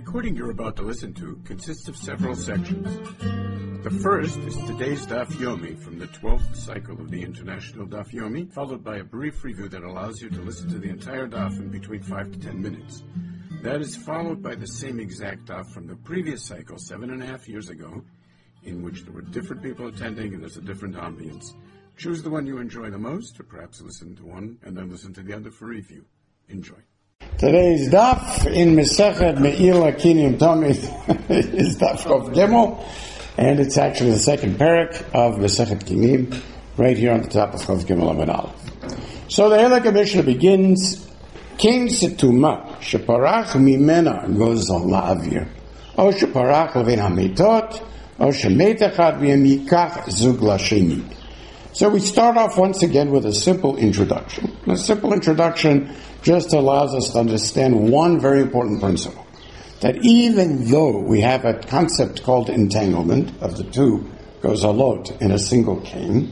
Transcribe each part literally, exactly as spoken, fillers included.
recording you're about to listen to consists of several sections. The first is today's Daf Yomi from the twelfth cycle of the International Daf Yomi, followed by a brief review that allows you to listen to the entire Daf in between five to ten minutes. That is followed by the same exact Daf from the previous cycle, seven and a half years ago, in which there were different people attending and there's a different ambience. Choose the one you enjoy the most, or perhaps listen to one and then listen to the other for review. Enjoy. Today's daf in Masechet Me'ila Kinim Tomit is daf Chav Gimel, and it's actually the second parak of Masechet Kinim, right here on the top of Chav Gimel Amud Aleph. So the Elek Mishnah begins, Kin Setuma Sheparach Mimena goes on La'avir, O Sheparach Levin Hamitot, O Shemet Echad V'Yemikach Zug Lasheni. So we start off once again with a simple introduction. A simple introduction just allows us to understand one very important principle. That even though we have a concept called entanglement of the two gozalot in a single cane,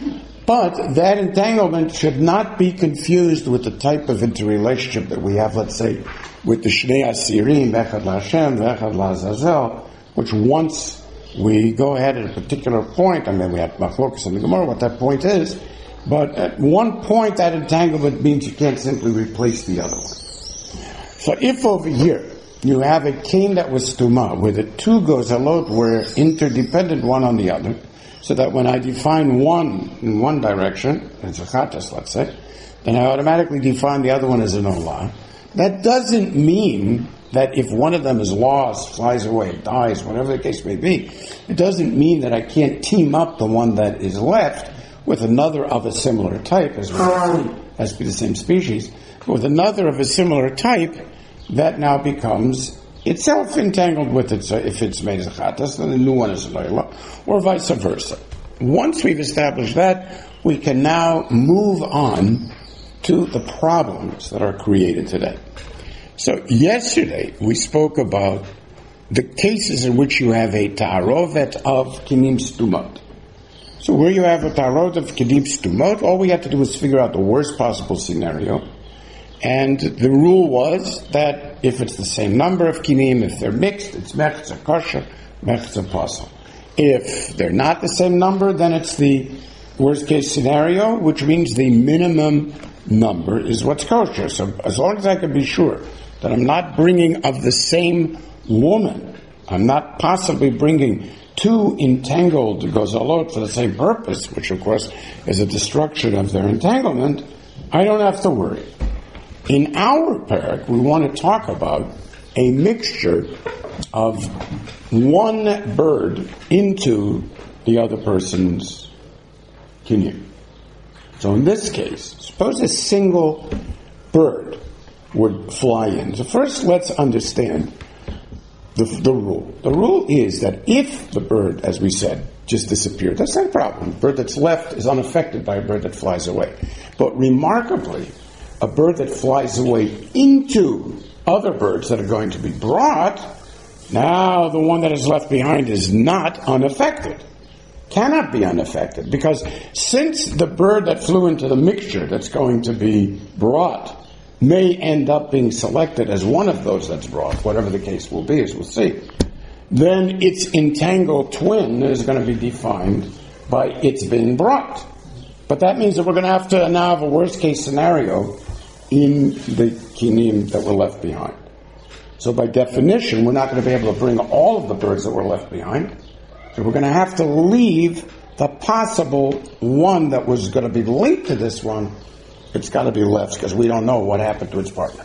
but that entanglement should not be confused with the type of interrelationship that we have, let's say, with the Shnei Asirim, Echad LaHashem, Echad LaAzazel, which once we go ahead at a particular point, I mean we have Machlokas in the Gemara, what that point is, but at one point that entanglement means you can't simply replace the other one. So if over here you have a cane that was stuma, where the two gozalot were interdependent one on the other, so that when I define one in one direction, it's a chatas, let's say, then I automatically define the other one as an olah. That doesn't mean that if one of them is lost, flies away, dies, whatever the case may be, it doesn't mean that I can't team up the one that is left with another of a similar type, as well as be the same species, but with another of a similar type that now becomes itself entangled with it. So if it's made as a chatas, then the new one is a loyla, or vice versa. Once we've established that, we can now move on to the problems that are created today. So yesterday we spoke about the cases in which you have a ta'arovet of kinim stumot. So where you have a ta'arovet of kinim stumot, all we had to do was figure out the worst possible scenario. And the rule was that if it's the same number of kinim, if they're mixed, it's mechza kosher, mechza pasal. If they're not the same number, then it's the worst case scenario, which means the minimum number is what's kosher. So as long as I can be sure that I'm not bringing of the same woman, I'm not possibly bringing two entangled gozalot for the same purpose, which of course is a destruction of their entanglement, I don't have to worry. In our parak, we want to talk about a mixture of one bird into the other person's kinyan. So in this case, suppose a single bird would fly in. So first let's understand the, the rule. The rule is that if the bird, as we said, just disappeared, that's not a problem. The bird that's left is unaffected by a bird that flies away. But remarkably, a bird that flies away into other birds that are going to be brought, now the one that is left behind is not unaffected. Cannot be unaffected, because since the bird that flew into the mixture that's going to be brought may end up being selected as one of those that's brought, whatever the case will be, as we'll see, then its entangled twin is going to be defined by its being brought. But that means that we're going to have to now have a worst case scenario in the kinim that were left behind. So by definition, we're not going to be able to bring all of the birds that were left behind. So we're going to have to leave the possible one that was going to be linked to this one. It's got to be left because we don't know what happened to its partner.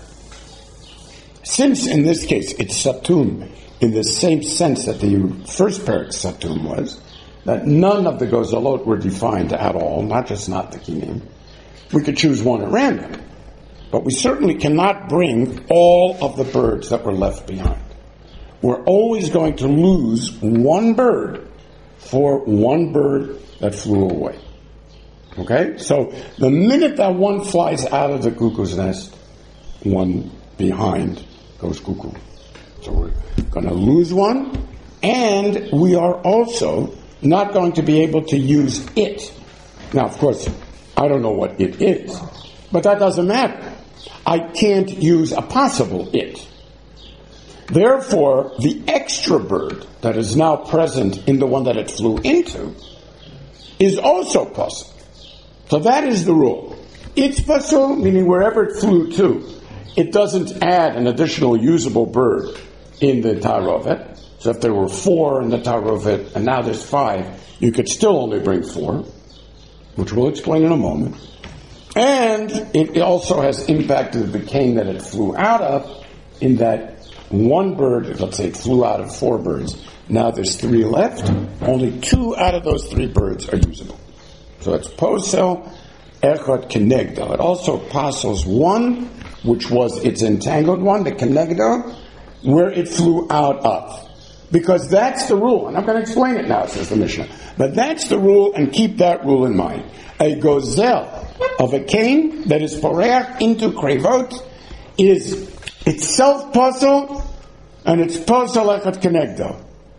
Since in this case it's satum in the same sense that the first parak satum was, that none of the gozalot were defined at all, not just not the kinim, we could choose one at random. But we certainly cannot bring all of the birds that were left behind. We're always going to lose one bird for one bird that flew away. Okay? So the minute that one flies out of the cuckoo's nest, one behind goes cuckoo. So we're going to lose one, and we are also not going to be able to use it. Now, of course, I don't know what it is, but that doesn't matter. I can't use a possible it. Therefore, the extra bird that is now present in the one that it flew into is also pasul. So that is the rule. It's pasul, meaning wherever it flew to, it doesn't add an additional usable bird in the tarovet. So if there were four in the tarovet and now there's five, you could still only bring four, which we'll explain in a moment. And it also has impacted the cane that it flew out of, in that one bird, let's say it flew out of four birds, now there's three left, only two out of those three birds are usable. So it's posel echad kenegdo. It also pasels one, which was its entangled one, the kenegdo, where it flew out of. Because that's the rule, and I'm going to explain it now, says the Mishnah. But that's the rule, and keep that rule in mind. A gozel of a cane that is poreach into krevot is itself posel, and it's posel echad kenegdo.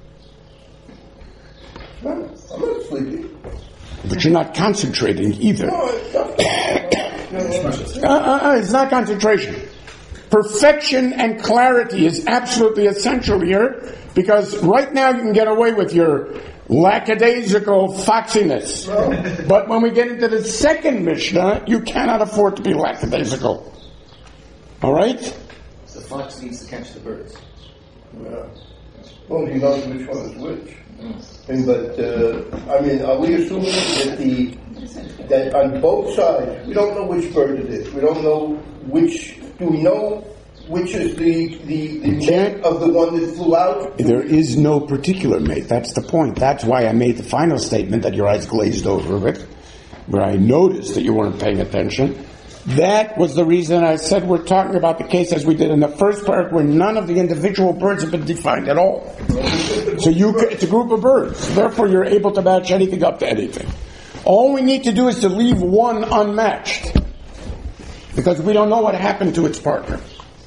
I'm not sleeping. But you're not concentrating either. No, it's not. uh, uh, uh, it's not concentration. Perfection and clarity is absolutely essential here, because right now you can get away with your lackadaisical foxiness. No. But when we get into the second Mishnah, you cannot afford to be lackadaisical. All right? The fox needs to catch the birds. Yeah. Well, he knows which one is which. Mm. And, but, uh, I mean, are we assuming that the that on both sides, we don't know which bird it is. We don't know which, do we know which is the, the, the mate of the one that flew out? There is no particular mate. That's the point. That's why I made the final statement that your eyes glazed over it, where I noticed that you weren't paying attention. That was the reason I said we're talking about the case as we did in the first part, where none of the individual birds have been defined at all. So you, it's a group of birds. Therefore, you're able to match anything up to anything. All we need to do is to leave one unmatched, because we don't know what happened to its partner.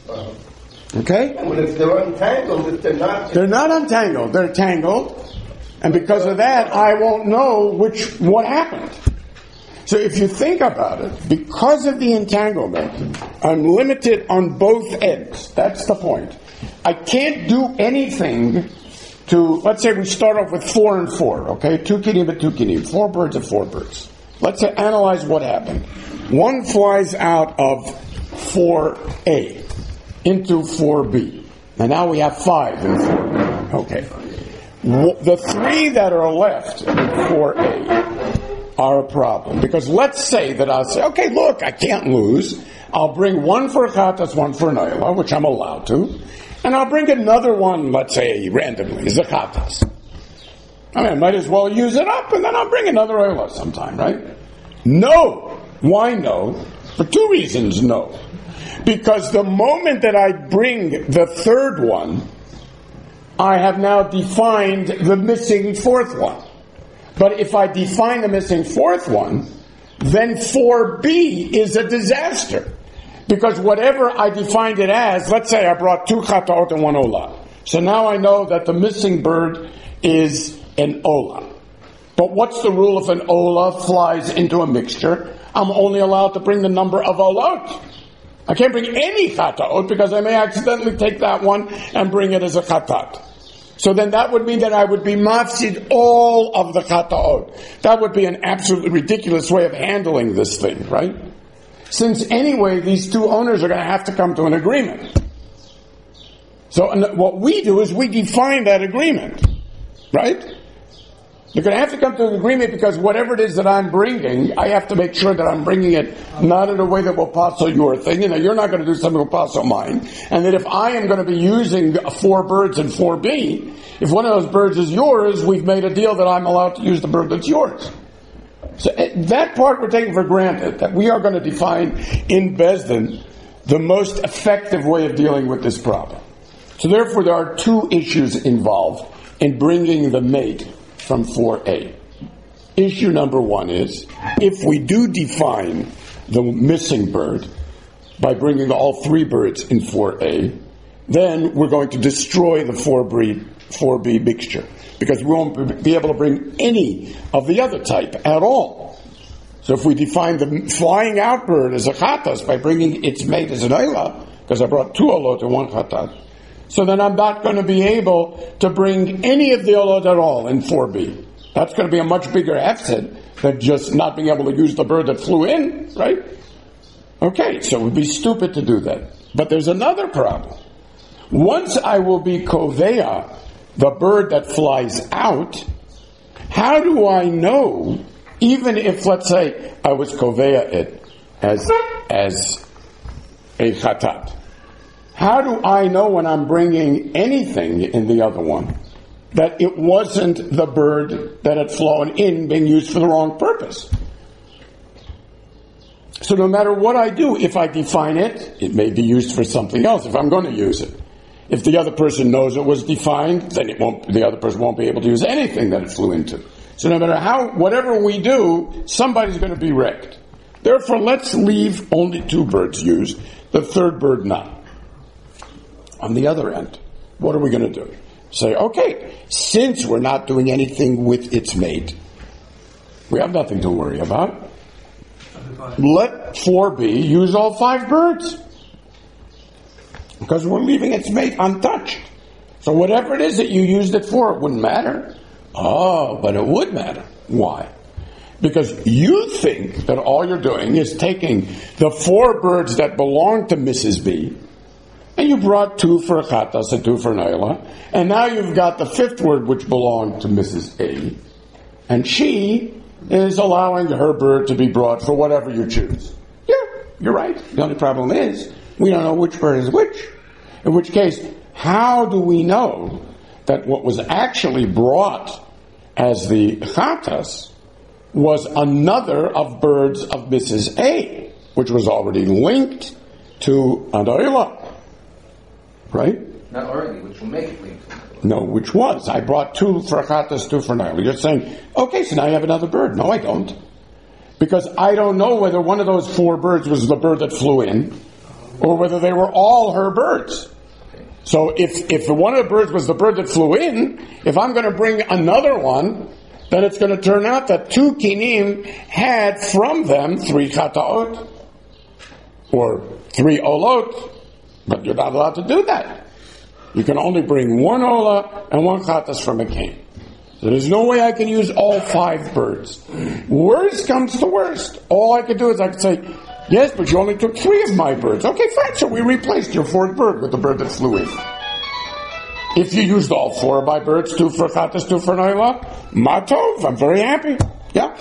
Okay? But if they're untangled, if they're not... They're not untangled. They're tangled. And because of that, I won't know which what happened. So if you think about it, because of the entanglement, I'm limited on both ends. That's the point. I can't do anything to, let's say we start off with four and four, okay? Two kinim and two kinim. Four birds and four birds. Let's say, analyze what happened. One flies out of four A into four B. And now we have five in four B. Okay. The three that are left in four A are a problem. Because let's say that I'll say, okay, look, I can't lose. I'll bring one for chatas, one for naila, which I'm allowed to. And I'll bring another one, let's say, randomly, zachatas. I mean, I might as well use it up, and then I'll bring another oila sometime, right? No. Why no? For two reasons, no. Because the moment that I bring the third one, I have now defined the missing fourth one. But if I define the missing fourth one, then four B is a disaster. Because whatever I defined it as, let's say I brought two chataot and one ola. So now I know that the missing bird is an ola. But what's the rule if an ola flies into a mixture? I'm only allowed to bring the number of olot. I can't bring any chataot because I may accidentally take that one and bring it as a chatat. So then that would mean that I would be mafsid all of the chataot. That would be an absolutely ridiculous way of handling this thing, right? Since anyway, these two owners are going to have to come to an agreement. So what we do is we define that agreement, right? They're going to have to come to an agreement because whatever it is that I'm bringing, I have to make sure that I'm bringing it not in a way that will passel your thing, and that you're not going to do something that will passel mine, and that if I am going to be using four birds and four B, if one of those birds is yours, we've made a deal that I'm allowed to use the bird that's yours. So that part we're taking for granted, that we are going to define in Bezdin the most effective way of dealing with this problem. So therefore there are two issues involved in bringing the mate from four A. Issue number one is, if we do define the missing bird by bringing all three birds in four A, then we're going to destroy the four B mixture, because we won't be able to bring any of the other type at all. So if we define the flying out bird as a chatas by bringing its mate as an oila, because I brought two olot and one chatat, So then I'm not going to be able to bring any of the olot at all in four B. That's going to be a much bigger hefsed than just not being able to use the bird that flew in, right? Okay, so it would be stupid to do that. But there's another problem. Once I will be kovea, the bird that flies out, how do I know, even if, let's say, I was kovea it as, as a chatat, how do I know when I'm bringing anything in the other one that it wasn't the bird that had flown in being used for the wrong purpose? So no matter what I do, if I define it, it may be used for something else if I'm going to use it. If the other person knows it was defined, then it won't, the other person won't be able to use anything that it flew into. So no matter how, whatever we do, somebody's going to be wrecked. Therefore, let's leave only two birds used, the third bird not. On the other end, what are we going to do? Say, okay, since we're not doing anything with its mate, we have nothing to worry about. Let four B use all five birds. Because we're leaving its mate untouched. So whatever it is that you used it for, it wouldn't matter. Oh, but it would matter. Why? Because you think that all you're doing is taking the four birds that belong to Missus B, and you brought two for a chatas and two for an ayla, and now you've got the fifth word which belonged to Missus A, and she is allowing her bird to be brought for whatever you choose. Yeah, you're right. The only problem is, we don't know which bird is which. In which case, how do we know that what was actually brought as the chatas was another of birds of Missus A, which was already linked to an ayla? Right? Not already, which will make it linked. No, which was. I brought two for chatas, two for an ayla. You're saying, okay, so now you have another bird. No, I don't. Because I don't know whether one of those four birds was the bird that flew in, or whether they were all her birds. So if, if one of the birds was the bird that flew in, if I'm going to bring another one, then it's going to turn out that two kinim had from them three chataot, or three olot, but you're not allowed to do that. You can only bring one ola and one chatas from a king. So there's no way I can use all five birds. Worst comes to worst. All I could do is I could say, yes, but you only took three of my birds. Okay, fine, so we replaced your fourth bird with the bird that flew in. If you used all four of my birds, two for chatas, two for naila, matov, I'm very happy. Yeah.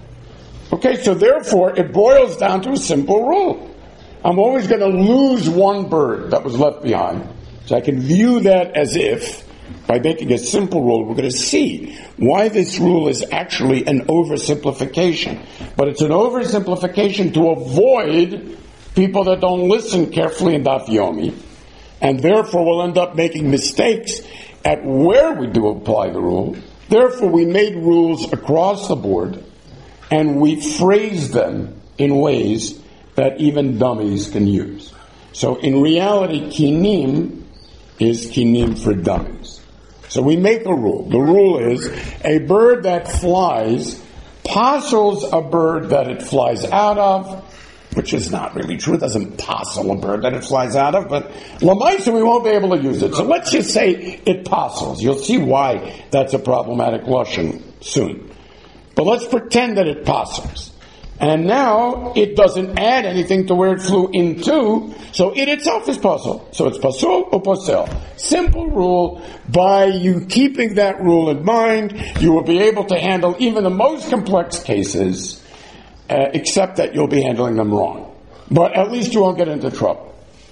Okay, so therefore, it boils down to a simple rule. I'm always going to lose one bird that was left behind. So I can view that as if, by making a simple rule, we're going to see why this rule is actually an oversimplification. But it's an oversimplification to avoid people that don't listen carefully in Daf Yomi, and therefore will end up making mistakes at where we do apply the rule. Therefore, we made rules across the board, and we phrased them in ways that even dummies can use. So in reality, kinim is kinim for dummies. So we make a rule. The rule is a bird that flies parcels a bird that it flies out of, which is not really true. It doesn't parcel a bird that it flies out of, but lamaisa we won't be able to use it. So let's just say it parcels. You'll see why that's a problematic lashon soon. But let's pretend that it parcels. And now it doesn't add anything to where it flew into, so it itself is pasul. So it's pasul or posel. Simple rule. By you keeping that rule in mind, you will be able to handle even the most complex cases, uh, except that you'll be handling them wrong. But at least you won't get into trouble.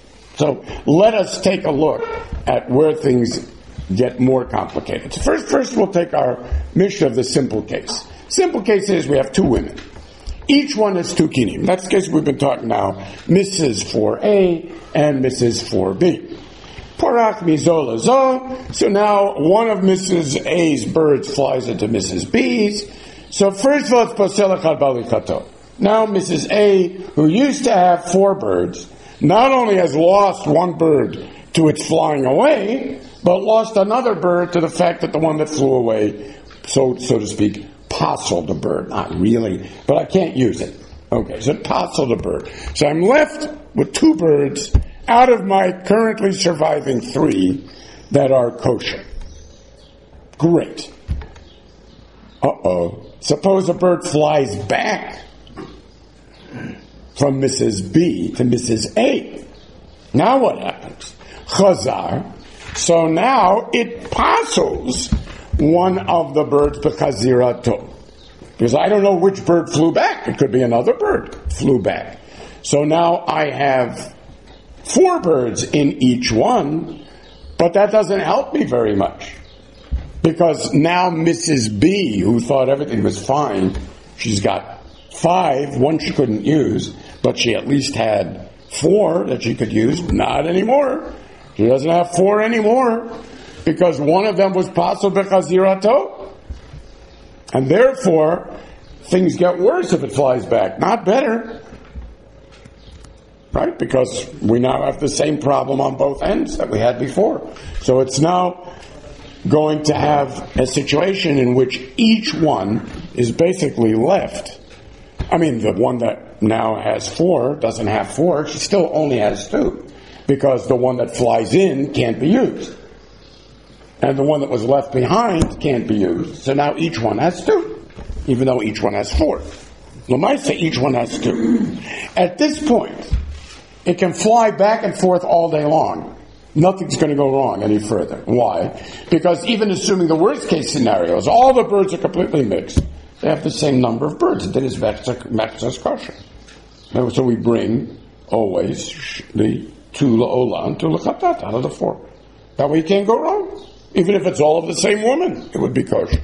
So let us take a look at where things get more complicated. First, first we'll take our mission of the simple case. Simple case is we have two women. Each one is two kinim. That's the case we've been talking now. Missus four A and Missus four B. Porach mizola zo. So now one of Missus A's birds flies into Missus B's. So first of all, it's posel echad balikato. Now Missus A, who used to have four birds, not only has lost one bird to its flying away, but lost another bird to the fact that the one that flew away, so so to speak, parceled the bird. Not really, but I can't use it. Okay, so it parceled the bird. So I'm left with two birds out of my currently surviving three that are kosher. Great. Uh-oh. Suppose a bird flies back from Missus B to Missus A. Now what happens? Chazar. So now it passes one of the birds b'chazirato. Because I don't know which bird flew back. It could be another bird flew back. So now I have four birds in each one, but that doesn't help me very much. Because now Missus B, who thought everything was fine, she's got five, one she couldn't use, but she at least had four that she could use. Not anymore. She doesn't have four anymore, because one of them was pasul b'chazirato. And therefore, things get worse if it flies back, not better. Right? Because we now have the same problem on both ends that we had before. So it's now going to have a situation in which each one is basically left. I mean, the one that now has four doesn't have four. She still only has two, because the one that flies in can't be used. And the one that was left behind can't be used. So now each one has two, even though each one has four. Lamaisa, each one has two. At this point, it can fly back and forth all day long. Nothing's going to go wrong any further. Why? Because even assuming the worst case scenarios, all the birds are completely mixed. They have the same number of birds. That is Mechzas kosher. So we bring always the two la'olam to l'chatat out of the four. That way you can't go wrong. Even if it's all of the same woman, it would be kosher.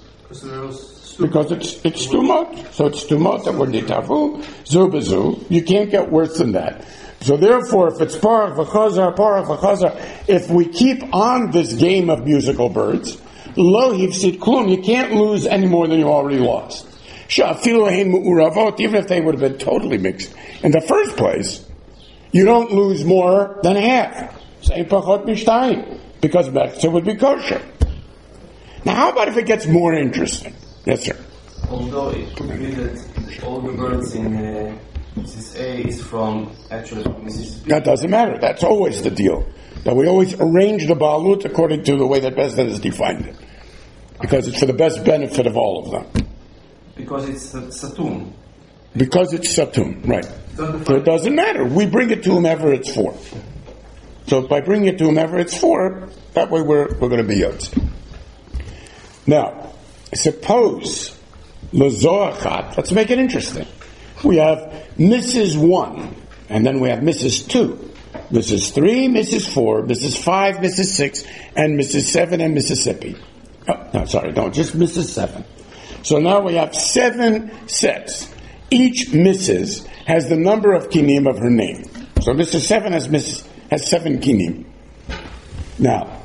Because it's it's too much. So it's too much that we're nitavu, zu bezu. You can't get worse than that. So therefore, if it's parach v'chazar, parach v'chazar, if we keep on this game of musical birds, lo hifsid klum, you can't lose any more than you already lost. Sha'afilu hein mu'uravot, even if they would have been totally mixed in the first place, you don't lose more than half. Say pachot mishtayim, because Mechza would be kosher. Now, how about if it gets more interesting? Yes, sir. Although it could be that all the birds in uh, Missus A is from actually from Missus B. That doesn't matter. That's always the deal. That we always arrange the balut according to the way that Bezdin has defined it, because it's for the best benefit of all of them. Because it's satum. Because it's satum, right? So it doesn't matter. We bring it to whomever it's for. So by bringing it to whomever it's for, that way we're we're going to be yotz. Now, suppose lezoachat. Let's make it interesting. We have Missus One, and then we have Missus Two, Missus Three, Missus Four, Missus Five, Missus Six, and Missus Seven and Mississippi. Oh, no, sorry, no, just Missus Seven. So now we have seven sets. Each Missus has the number of kinim of her name. So Missus Seven has Missus has seven kinim. Now,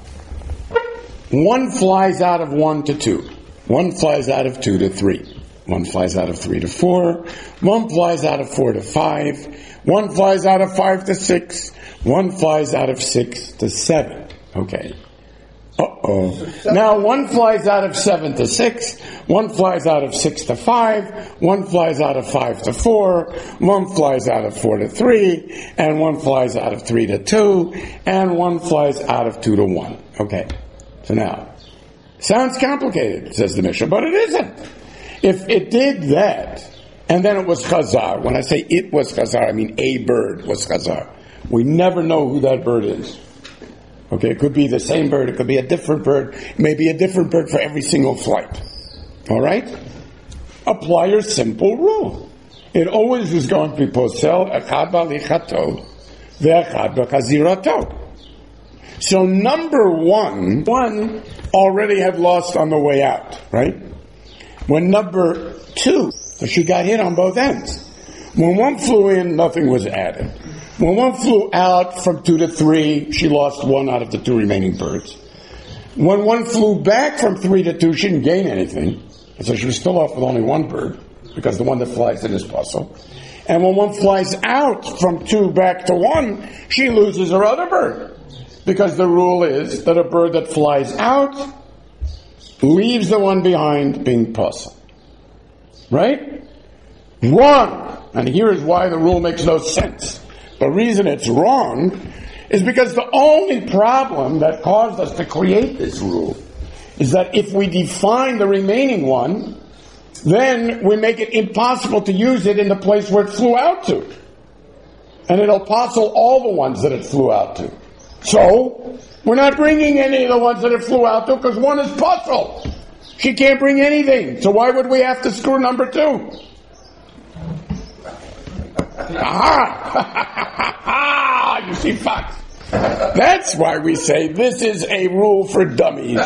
one flies out of one to two. One flies out of two to three. One flies out of three to four. One flies out of four to five. One flies out of five to six. One flies out of six to seven. Okay. Uh-oh. Now one flies out of seven to six. One flies out of six to five. One flies out of five to four. One flies out of four to three. And one flies out of three to two. And one flies out of two to one. Okay. So now, sounds complicated, says the Mishnah, but it isn't. If it did that, and then it was chazar, when I say it was chazar, I mean a bird was chazar. We never know who that bird is. Okay, it could be the same bird, it could be a different bird, it may be a different bird for every single flight. Alright? Apply your simple rule. It always is going to be posel, echad ba'lichato, ve'echad ba'chazirato. So number one, one already had lost on the way out, right? When number two, so she got hit on both ends. When one flew in, nothing was added. When one flew out from two to three, she lost one out of the two remaining birds. When one flew back from three to two, she didn't gain anything. So she was still off with only one bird, because the one that flies in is puzzle. And when one flies out from two back to one, she loses her other bird. Because the rule is that a bird that flies out leaves the one behind being puzzle. Right? Wrong! And here is why the rule makes no sense. The reason it's wrong is because the only problem that caused us to create this rule is that if we define the remaining one, then we make it impossible to use it in the place where it flew out to. And it'll passel all the ones that it flew out to. So, we're not bringing any of the ones that it flew out to because one is passel. She can't bring anything. So why would we have to screw number two? Aha! You see, Fox. That's why we say this is a rule for dummies.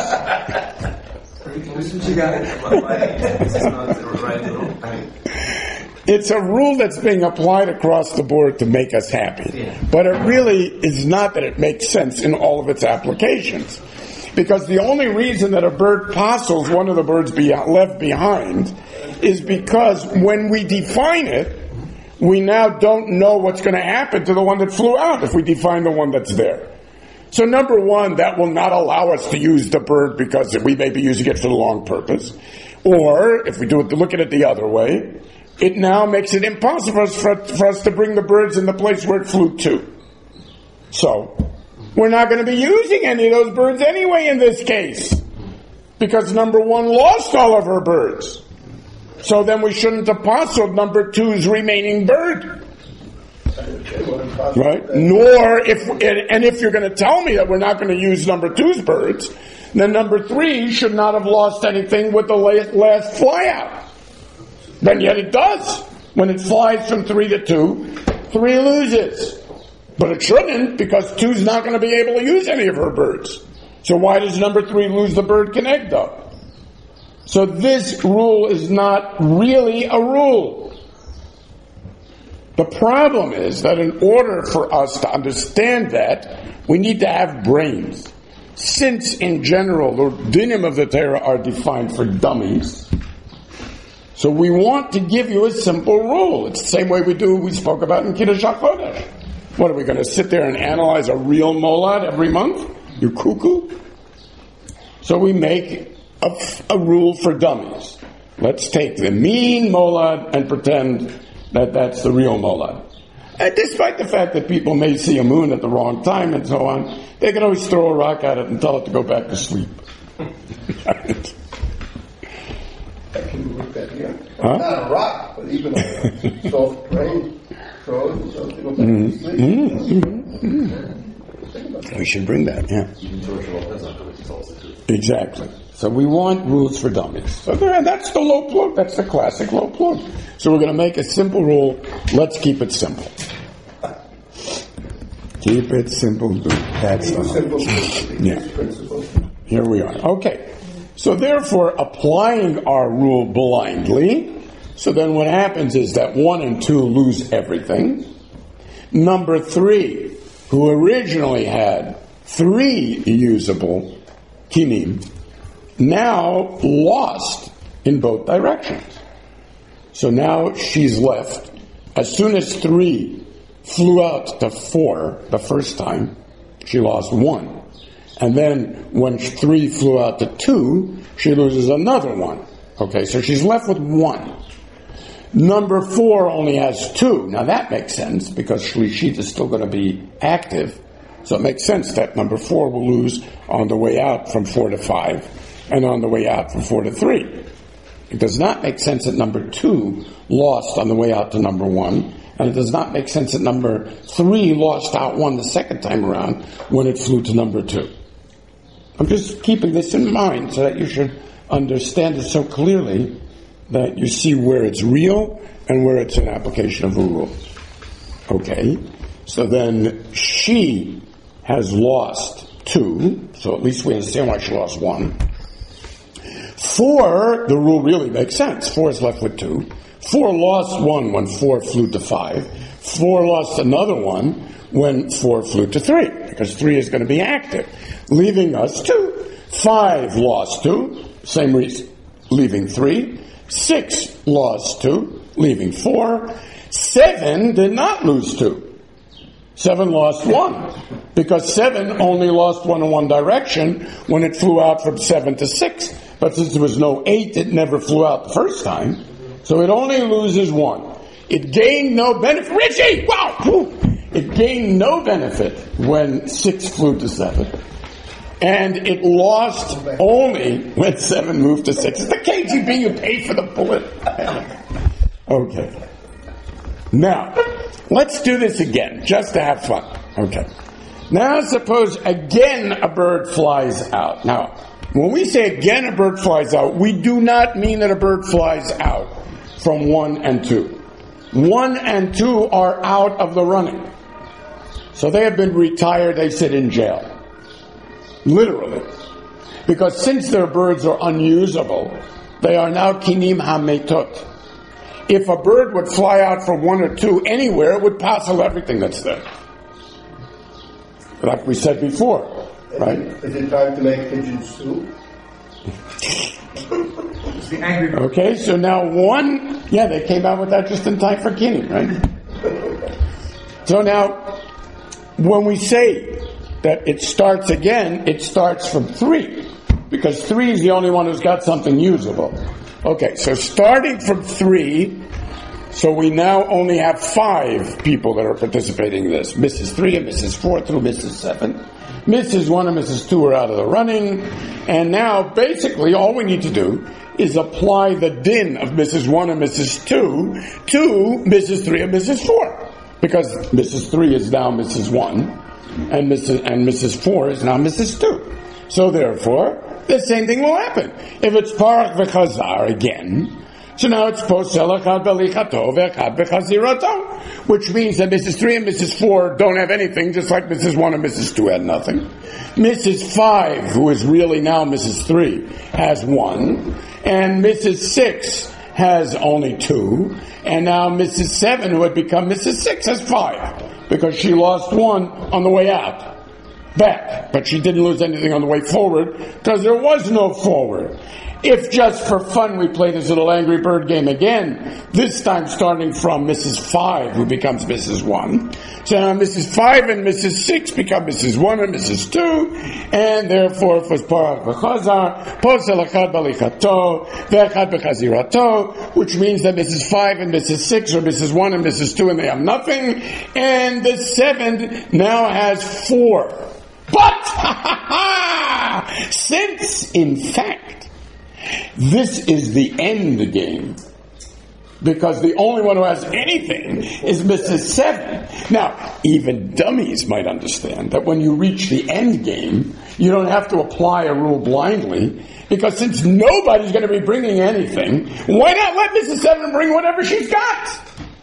It's a rule that's being applied across the board to make us happy. But it really is not that it makes sense in all of its applications. Because the only reason that a bird passels one of the birds be left behind is because when we define it, we now don't know what's going to happen to the one that flew out if we define the one that's there. So number one, that will not allow us to use the bird because we may be using it for the wrong purpose. Or, if we do it, look at it the other way, it now makes it impossible for, for us to bring the birds in the place where it flew to. So, we're not going to be using any of those birds anyway in this case. Because number one lost all of her birds. So then we shouldn't have parceled number two's remaining bird. Right? Nor, if and if you're going to tell me that we're not going to use number two's birds, then number three should not have lost anything with the last, last fly out. Then yet it does. When it flies from three to two, three loses. But it shouldn't, because two's not going to be able to use any of her birds. So why does number three lose the bird Kenegdo? So this rule is not really a rule. The problem is that in order for us to understand that, we need to have brains. Since in general the dinim of the Torah are defined for dummies, so we want to give you a simple rule. It's the same way we do, we spoke about in Kiddush HaKodesh. What, are we going to sit there and analyze a real molad every month? You cuckoo? So we make a, a rule for dummies. Let's take the mean molad and pretend that that's the real molad. And despite the fact that people may see a moon at the wrong time and so on, they can always throw a rock at it and tell it to go back to sleep. Right? Can work that here. Huh? Not a rock, but even a soft grain throw it and something go back to sleep. Mm-hmm. Mm-hmm. We should bring that, yeah. Exactly. So we want rules for dummies. So that's the low plug. That's the classic low plug. So we're going to make a simple rule. Let's keep it simple. Keep it simple. That's the simple. Yeah. Here we are. Okay. So therefore, applying our rule blindly, so then what happens is that one and two lose everything. Number three, who originally had three usable kinim, now lost in both directions. So now she's left. As soon as three flew out to four the first time, she lost one. And then when three flew out to two, she loses another one. Okay, so she's left with one. Number four only has two. Now that makes sense because Shlishit is still going to be active. So it makes sense that number four will lose on the way out from four to five and on the way out from four to three. It does not make sense that number two lost on the way out to number one, and it does not make sense that number three lost out one the second time around when it flew to number two. I'm just keeping this in mind so that you should understand it so clearly that you see where it's real and where it's an application of a rule. Okay, so then she has lost two, so at least we understand why she lost one. Four, the rule really makes sense. Four is left with two. Four lost one when four flew to five. Four lost another one when four flew to three, because three is going to be active, leaving us two. Five lost two, same reason, leaving three. Six lost two, leaving four. Seven did not lose two. Seven lost one, because seven only lost one in one direction when it flew out from seven to six. But since there was no eight, it never flew out the first time. So it only loses one. It gained no benefit. Richie! Wow! It gained no benefit when six flew to seven. And it lost only when seven moved to six. It's the K G B, you paid for the bullet. Okay. Now, let's do this again, just to have fun. Okay. Now suppose again a bird flies out. Now, when we say again a bird flies out, we do not mean that a bird flies out from one and two. One and two are out of the running. So they have been retired, they sit in jail. Literally. Because since their birds are unusable, they are now kinim hametot. If a bird would fly out from one or two anywhere, it would passel everything that's there. Like we said before, right? Is it time to make pigeon soup? Okay, so now one, yeah, they came out with that just in time for kinim, right? So now, when we say that it starts again, it starts from three, because three is the only one who's got something usable. Okay, so starting from three, so we now only have five people that are participating in this. Missus Three and Missus Four through Missus Seven. Missus One and Missus Two are out of the running, and now basically all we need to do is apply the din of Missus One and Missus Two to Missus Three and Missus Four, because Missus Three is now Missus One, and Missus and Missus Four is now Missus Two. So therefore, the same thing will happen. If it's parach v'chazar again, so now it's posel echad belichato v'echad b'chazirato, which means that Missus Three and Missus Four don't have anything, just like Missus One and Missus Two had nothing. Missus Five, who is really now Missus Three, has one, and Missus Six has only two, and now Missus Seven, who had become Missus Six, has five, because she lost one on the way out. Back, but she didn't lose anything on the way forward because there was no forward. If just for fun we play this little Angry Bird game again, this time starting from Missus Five, who becomes Missus One. So now Missus Five and Missus Six become Missus One and Missus Two, and therefore it was parach v'chazar, posel echad balichato, v'echad b'chazirato, which means that Missus Five and Missus Six are Missus One and Missus Two, and they have nothing, and the seventh now has four. But, since, in fact, this is the end game, because the only one who has anything is Missus Seven. Now, even dummies might understand that when you reach the end game, you don't have to apply a rule blindly, because since nobody's going to be bringing anything, why not let Missus Seven bring whatever she's got?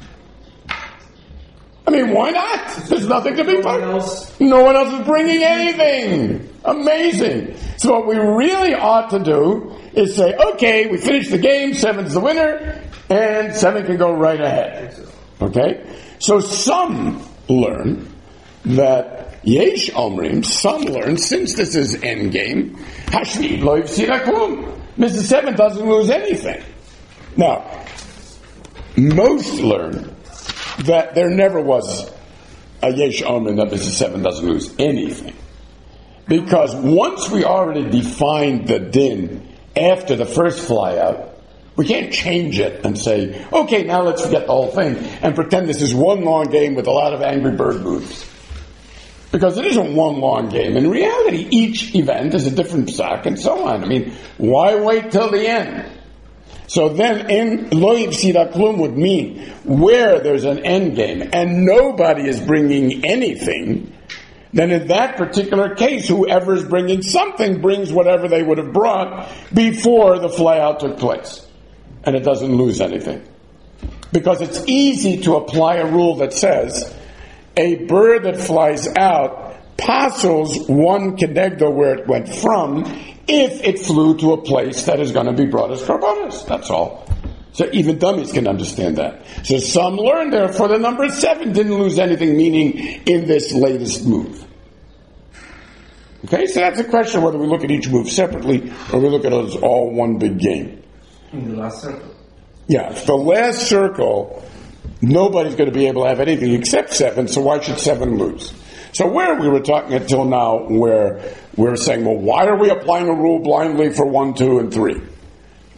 I mean, why not? There's nothing to be done. No one else is bringing anything. Amazing. So what we really ought to do is say, okay, we finished the game, seven's the winner, and seven can go right ahead. Okay? So some learn that Yesh Omrim, some learn, since this is endgame, Hashvid lo yifsida klum. Missus Seven doesn't lose anything. Now, most learn that there never was a Yesh Omen that Missus Seven doesn't lose anything. Because once we already defined the din after the first flyout, we can't change it and say, okay, now let's forget the whole thing and pretend this is one long game with a lot of Angry Bird moves. Because it isn't one long game. In reality, each event is a different psak and so on. I mean, why wait till the end? So then, in lo yifsida klum would mean where there's an end game and nobody is bringing anything, then in that particular case, whoever is bringing something brings whatever they would have brought before the flyout took place. And it doesn't lose anything. Because it's easy to apply a rule that says a bird that flies out passels one kenegdo where it went from if it flew to a place that is going to be brought as karbonos. That's all. So even dummies can understand that. So some learn, therefore, the number seven didn't lose anything, meaning in this latest move. Okay, so that's a question whether we look at each move separately or we look at it as all one big game. In the last circle. Yeah, the last circle, nobody's going to be able to have anything except seven, so why should seven lose? So where we were talking until now, where we're saying, well, why are we applying a rule blindly for one, two, and three?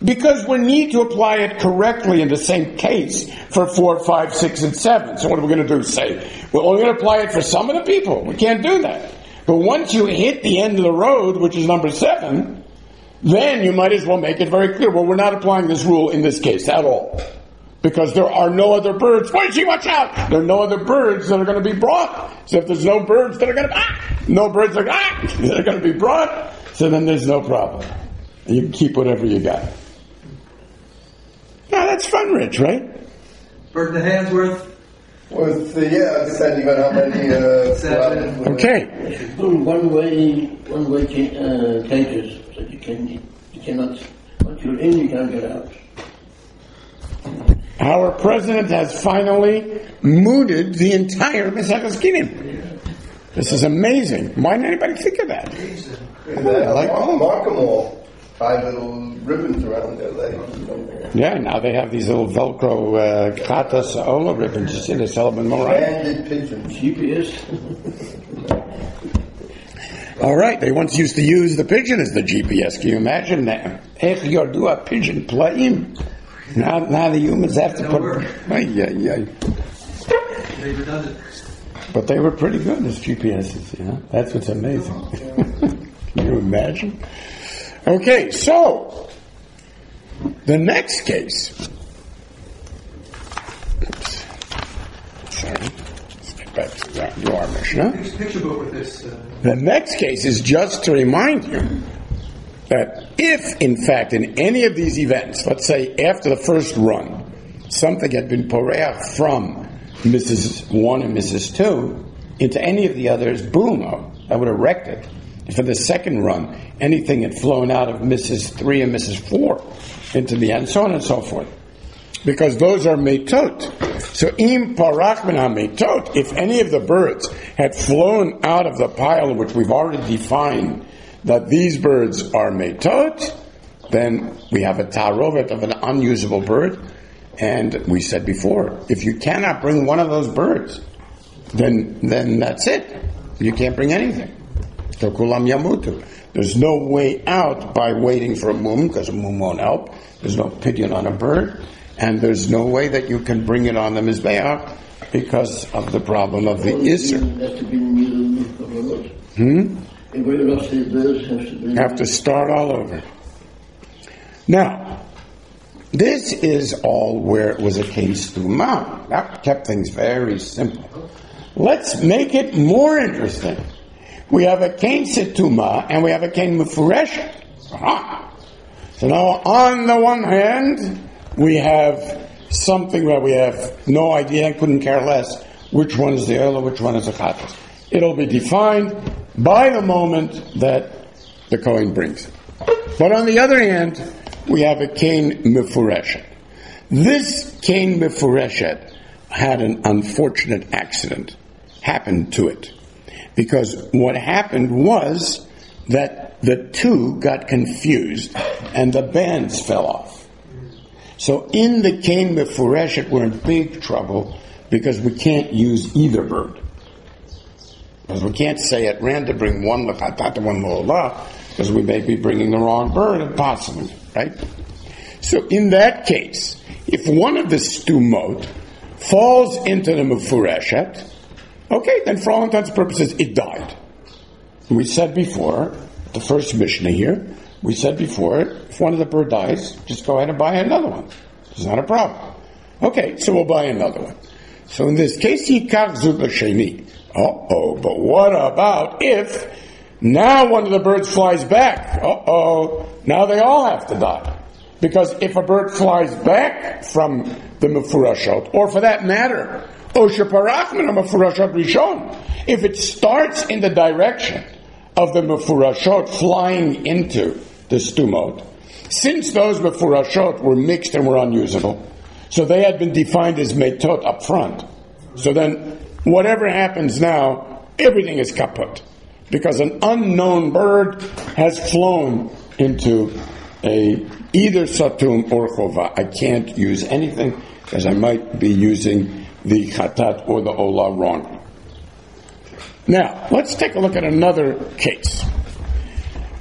Because we need to apply it correctly in the same case for four, five, six, and seven. So what are we going to do? Say, we're only going to apply it for some of the people. We can't do that. But once you hit the end of the road, which is number seven, then you might as well make it very clear. Well, we're not applying this rule in this case at all. Because there are no other birds. Wait, see, watch out! There are no other birds that are going to be brought. So if there's no birds that are going to, ah! No birds that are, ah! that are going to be brought, so then there's no problem. And you can keep whatever you got. Now that's fun, Rich, right? Bird in the hand's worth? With, uh, yeah, depending on how many, uh, Seven. Okay. One way, one way cha- uh, tankers, so you can, you cannot, once you're in, you can't get out. Our president has finally mooted the entire Maseches Kinim. This is amazing. Why didn't anybody think of that? that I like mark, mark them all. Five little ribbons around their legs. Yeah, now they have these little Velcro uh, Kata Saola ribbons. You see, they sell them in Moray. Banded pigeons. G P S. All right, they once used to use the pigeon as the G P S. Can you imagine that? Ech yordu a pigeon playing. Now, now the humans have to put. Ay, ay, ay. They redundant. But they were pretty good as G P Ss, you know? That's what's amazing. Can you imagine? Okay, so the next case. Oops. Sorry. Let's get back to your Mishnah. Picture book with this. Uh, The next case is just to remind you that if, in fact, in any of these events, let's say after the first run, something had been poreach from Missus one and Missus two into any of the others, boom, oh, that would have wrecked it. And for the second run, anything had flown out of Missus three and Missus four into the end, so on and so forth. Because those are meitot. So im parach min ha-meitot, if any of the birds had flown out of the pile which we've already defined that these birds are meitot, then we have a tarovet of an unusable bird. And we said before, if you cannot bring one of those birds, then then that's it. You can't bring anything. So kulam yamutu. There's no way out by waiting for a mum, because a mum won't help. There's no pidyon on a bird. And there's no way that you can bring it on the mizbeach because of the problem of the isser. Hmm? Have to start all over. Now, this is all where it was a case thumah. That kept things very simple. Let's make it more interesting. We have a kain situma and we have a kain mefureshet. So now, on the one hand, we have something where we have no idea and couldn't care less which one is the oil or which one is the chatas. It'll be defined by the moment that the Kohen brings it. But on the other hand, we have a kain mefureshet. This kain mefureshet had an unfortunate accident happened to it. Because what happened was that the two got confused and the bands fell off. So in the kain mefureshet, we're in big trouble because we can't use either bird. Because we can't say at random bring one l'chatat and one l'olah, because we may be bringing the wrong bird, impossible, right? So in that case, if one of the stumot falls into the mefureshet, okay, then for all intents and purposes, it died. We said before, the first Mishnah here, we said before, if one of the bird dies, just go ahead and buy another one. It's not a problem. Okay, so we'll buy another one. So in this case, yikach zug l'sheni. Uh-oh, but what about if now one of the birds flies back? Uh-oh, now they all have to die. Because if a bird flies back from the mefurashot, or for that matter, Osher parach min ha-mefurashot rishon, if it starts in the direction of the mefurashot flying into the stumot, since those mefurashot were mixed and were unusable, so they had been defined as meitot up front. So then, whatever happens now, everything is kaput. Because an unknown bird has flown into a either satum or chova. I can't use anything, because I might be using the chatat or the olah wrong. Now, let's take a look at another case.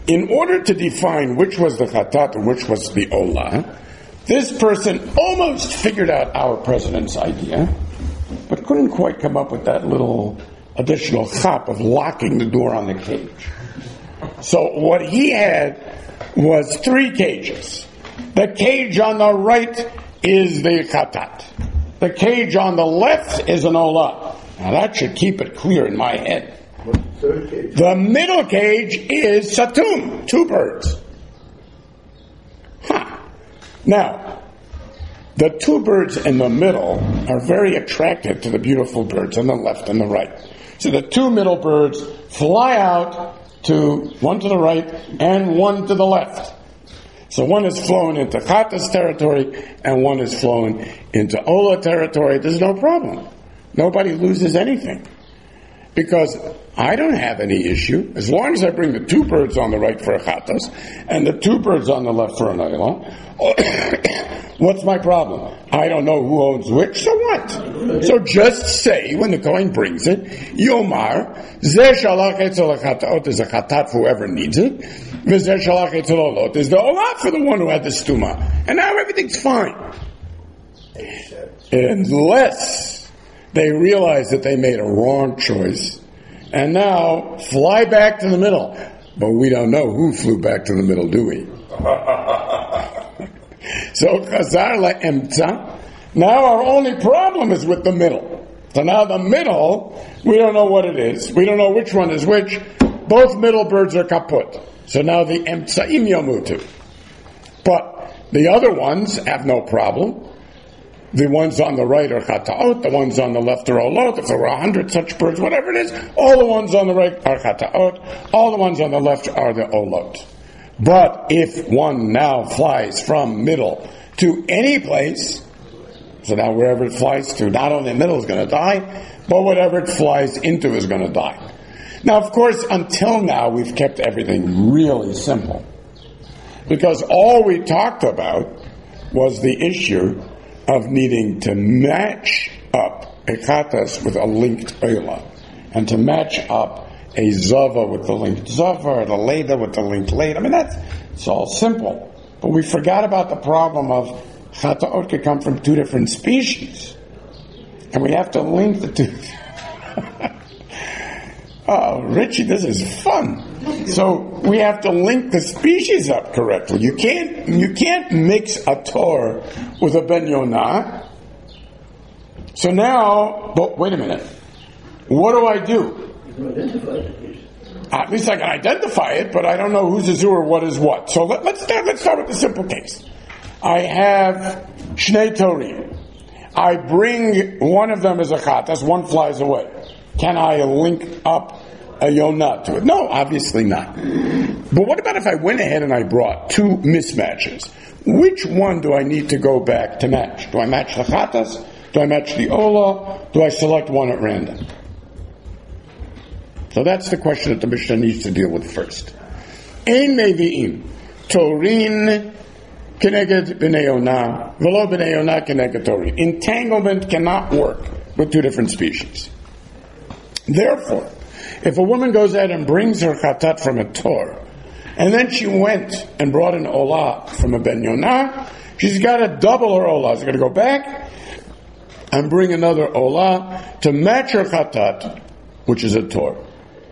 in order to define which was the chatat and which was the olah, this person almost figured out our president's idea, but couldn't quite come up with that little additional chop of locking the door on the cage. So what he had was three cages. The cage on the right is the chatat. The cage on the left is an olah. Now that should keep it clear in my head. The middle cage is satum, two birds. Huh. Now, the two birds in the middle are very attractive to the beautiful birds on the left and the right. So the two middle birds fly out to one to the right and one to the left. So one is flown into Chatas territory and one is flown into Ola territory. There's no problem. Nobody loses anything. Because I don't have any issue. As long as I bring the two birds on the right for a Chatas and the two birds on the left for an Ola, what's my problem? I don't know who owns which, so what? So just say, when the Kohen brings it, Yomar, Zeh shalach etzel hachataot is a chatat for whoever needs it, V'zeh shalach etzel olot is the olah for the one who had the stuma. And now everything's fine. Unless they realize that they made a wrong choice, and now fly back to the middle. But we don't know who flew back to the middle, do we? So Chazar la'emtza. Now our only problem is with the middle. So now the middle, we don't know what it is. We don't know which one is which. Both middle birds are kaput. So now the emtzaim yamutu. But the other ones have no problem. The ones on the right are chataot. The ones on the left are olot. If there were a hundred such birds, whatever it is, all the ones on the right are chataot. All the ones on the left are the olot. But if one now flies from middle to any place, so now wherever it flies to, not only middle is going to die, but whatever it flies into is going to die. Now, of course, until now, we've kept everything really simple. Because all we talked about was the issue of needing to match up a chatas with a linked oila, and to match up a zava with the linked zava, or the leda with the linked leda. I mean, that's it's all simple. But we forgot about the problem of chataot could come from two different species, and we have to link the two. Oh, Richie, this is fun. So we have to link the species up correctly. You can't you can't mix a Tor with a Ben Yonah. So now, but wait a minute. What do I do? At least I can identify it, but I don't know who's a zoo or what is what. So let, let's start. Let's start with the simple case. I have Shnei Torim. I bring one of them as a chatas. One flies away. Can I link up a Yonah to it? No, obviously not. But what about if I went ahead and I brought two mismatches? Which one do I need to go back to match? Do I match the chatas? Do I match the ola? Do I select one at random? So that's the question that the Mishnah needs to deal with first. Ein mevi'im torin keneged b'nei Yonah v'lo b'nei Yonah keneged torin. Entanglement cannot work with two different species. Therefore, if a woman goes out and brings her chatat from a Tor, and then she went and brought an olah from a Ben Yonah, she's got to double her olah. She's got to go back and bring another olah to match her chatat, which is a Tor.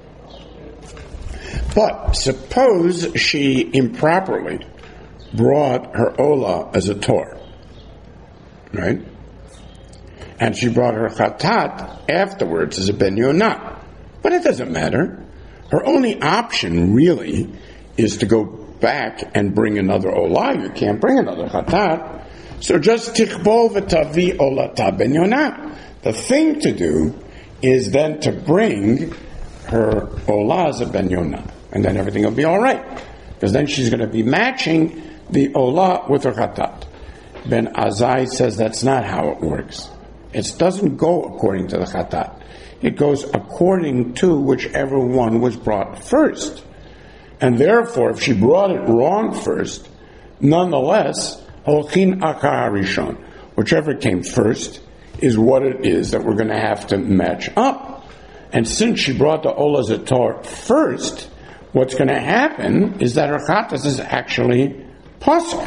But suppose she improperly brought her olah as a Tor, right? And she brought her chatat afterwards as a Ben Yonah. But it doesn't matter. Her only option, really, is to go back and bring another olah. You can't bring another chatat. So just tichbol v'tavi olata Ben Yonah. The thing to do is then to bring her olah as a Ben Yonah. And then everything will be all right. Because then she's going to be matching the olah with her chatat. Ben Azai says that's not how it works. It doesn't go according to the chatat. It goes according to whichever one was brought first. And therefore, if she brought it wrong first, nonetheless, holchin akar harishon, whichever came first, is what it is that we're going to have to match up. And since she brought the olah zator first, what's going to happen is that her chatas is actually possible.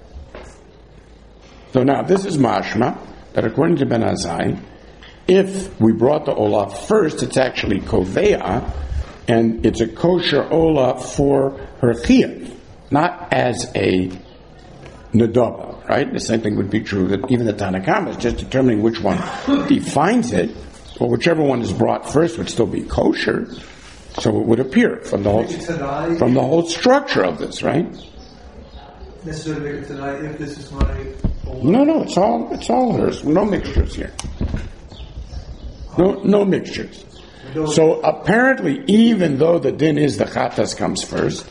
So now this is mashma that according to Ben Azai, if we brought the olah first, it's actually kovea, and it's a kosher olah for her chiyuv, not as a nedaba, right? The same thing would be true that even the Tanna Kama is just determining which one defines it, or whichever one is brought first would still be kosher. So it would appear from the whole from the whole structure of this, right? Necessarily make it tonight if this is my old No, no, it's all it's all hers. No mixtures here. No, no mixtures. So apparently, even though the din is the chatas comes first,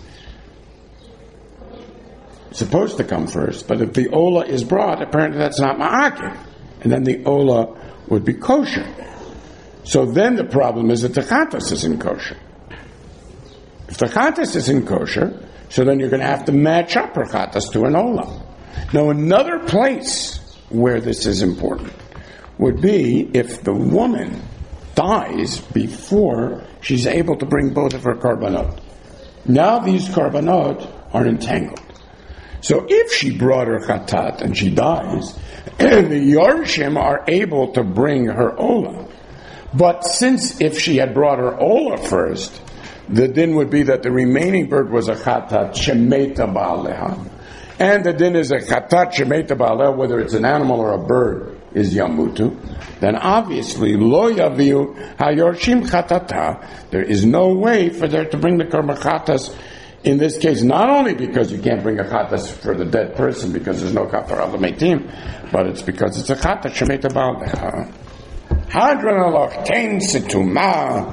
it's supposed to come first, but if the ola is brought, apparently that's not ma'akif, and then the ola would be kosher. So then the problem is that the chatas isn't kosher. If the chatas isn't kosher, so then you're going to have to match up her chatas to an ola. Now another place where this is important would be if the woman dies before she's able to bring both of her karbanot. Now these karbanot are entangled. So if she brought her chatat and she dies, the Yorshim are able to bring her ola. But since if she had brought her ola first, the din would be that the remaining bird was a chatat shemeta ba'aleha. And the din is a chatat shemeta ba'aleha, whether it's an animal or a bird, is yamutu. Then obviously, lo yaviu hayorshim chatata. There is no way for there to bring the karma chatas. In this case, not only because you can't bring a chatas for the dead person because there's no kapara l'meitim, but it's because it's a chatat shemeta ba'aleha. Hadran aloch tein situma.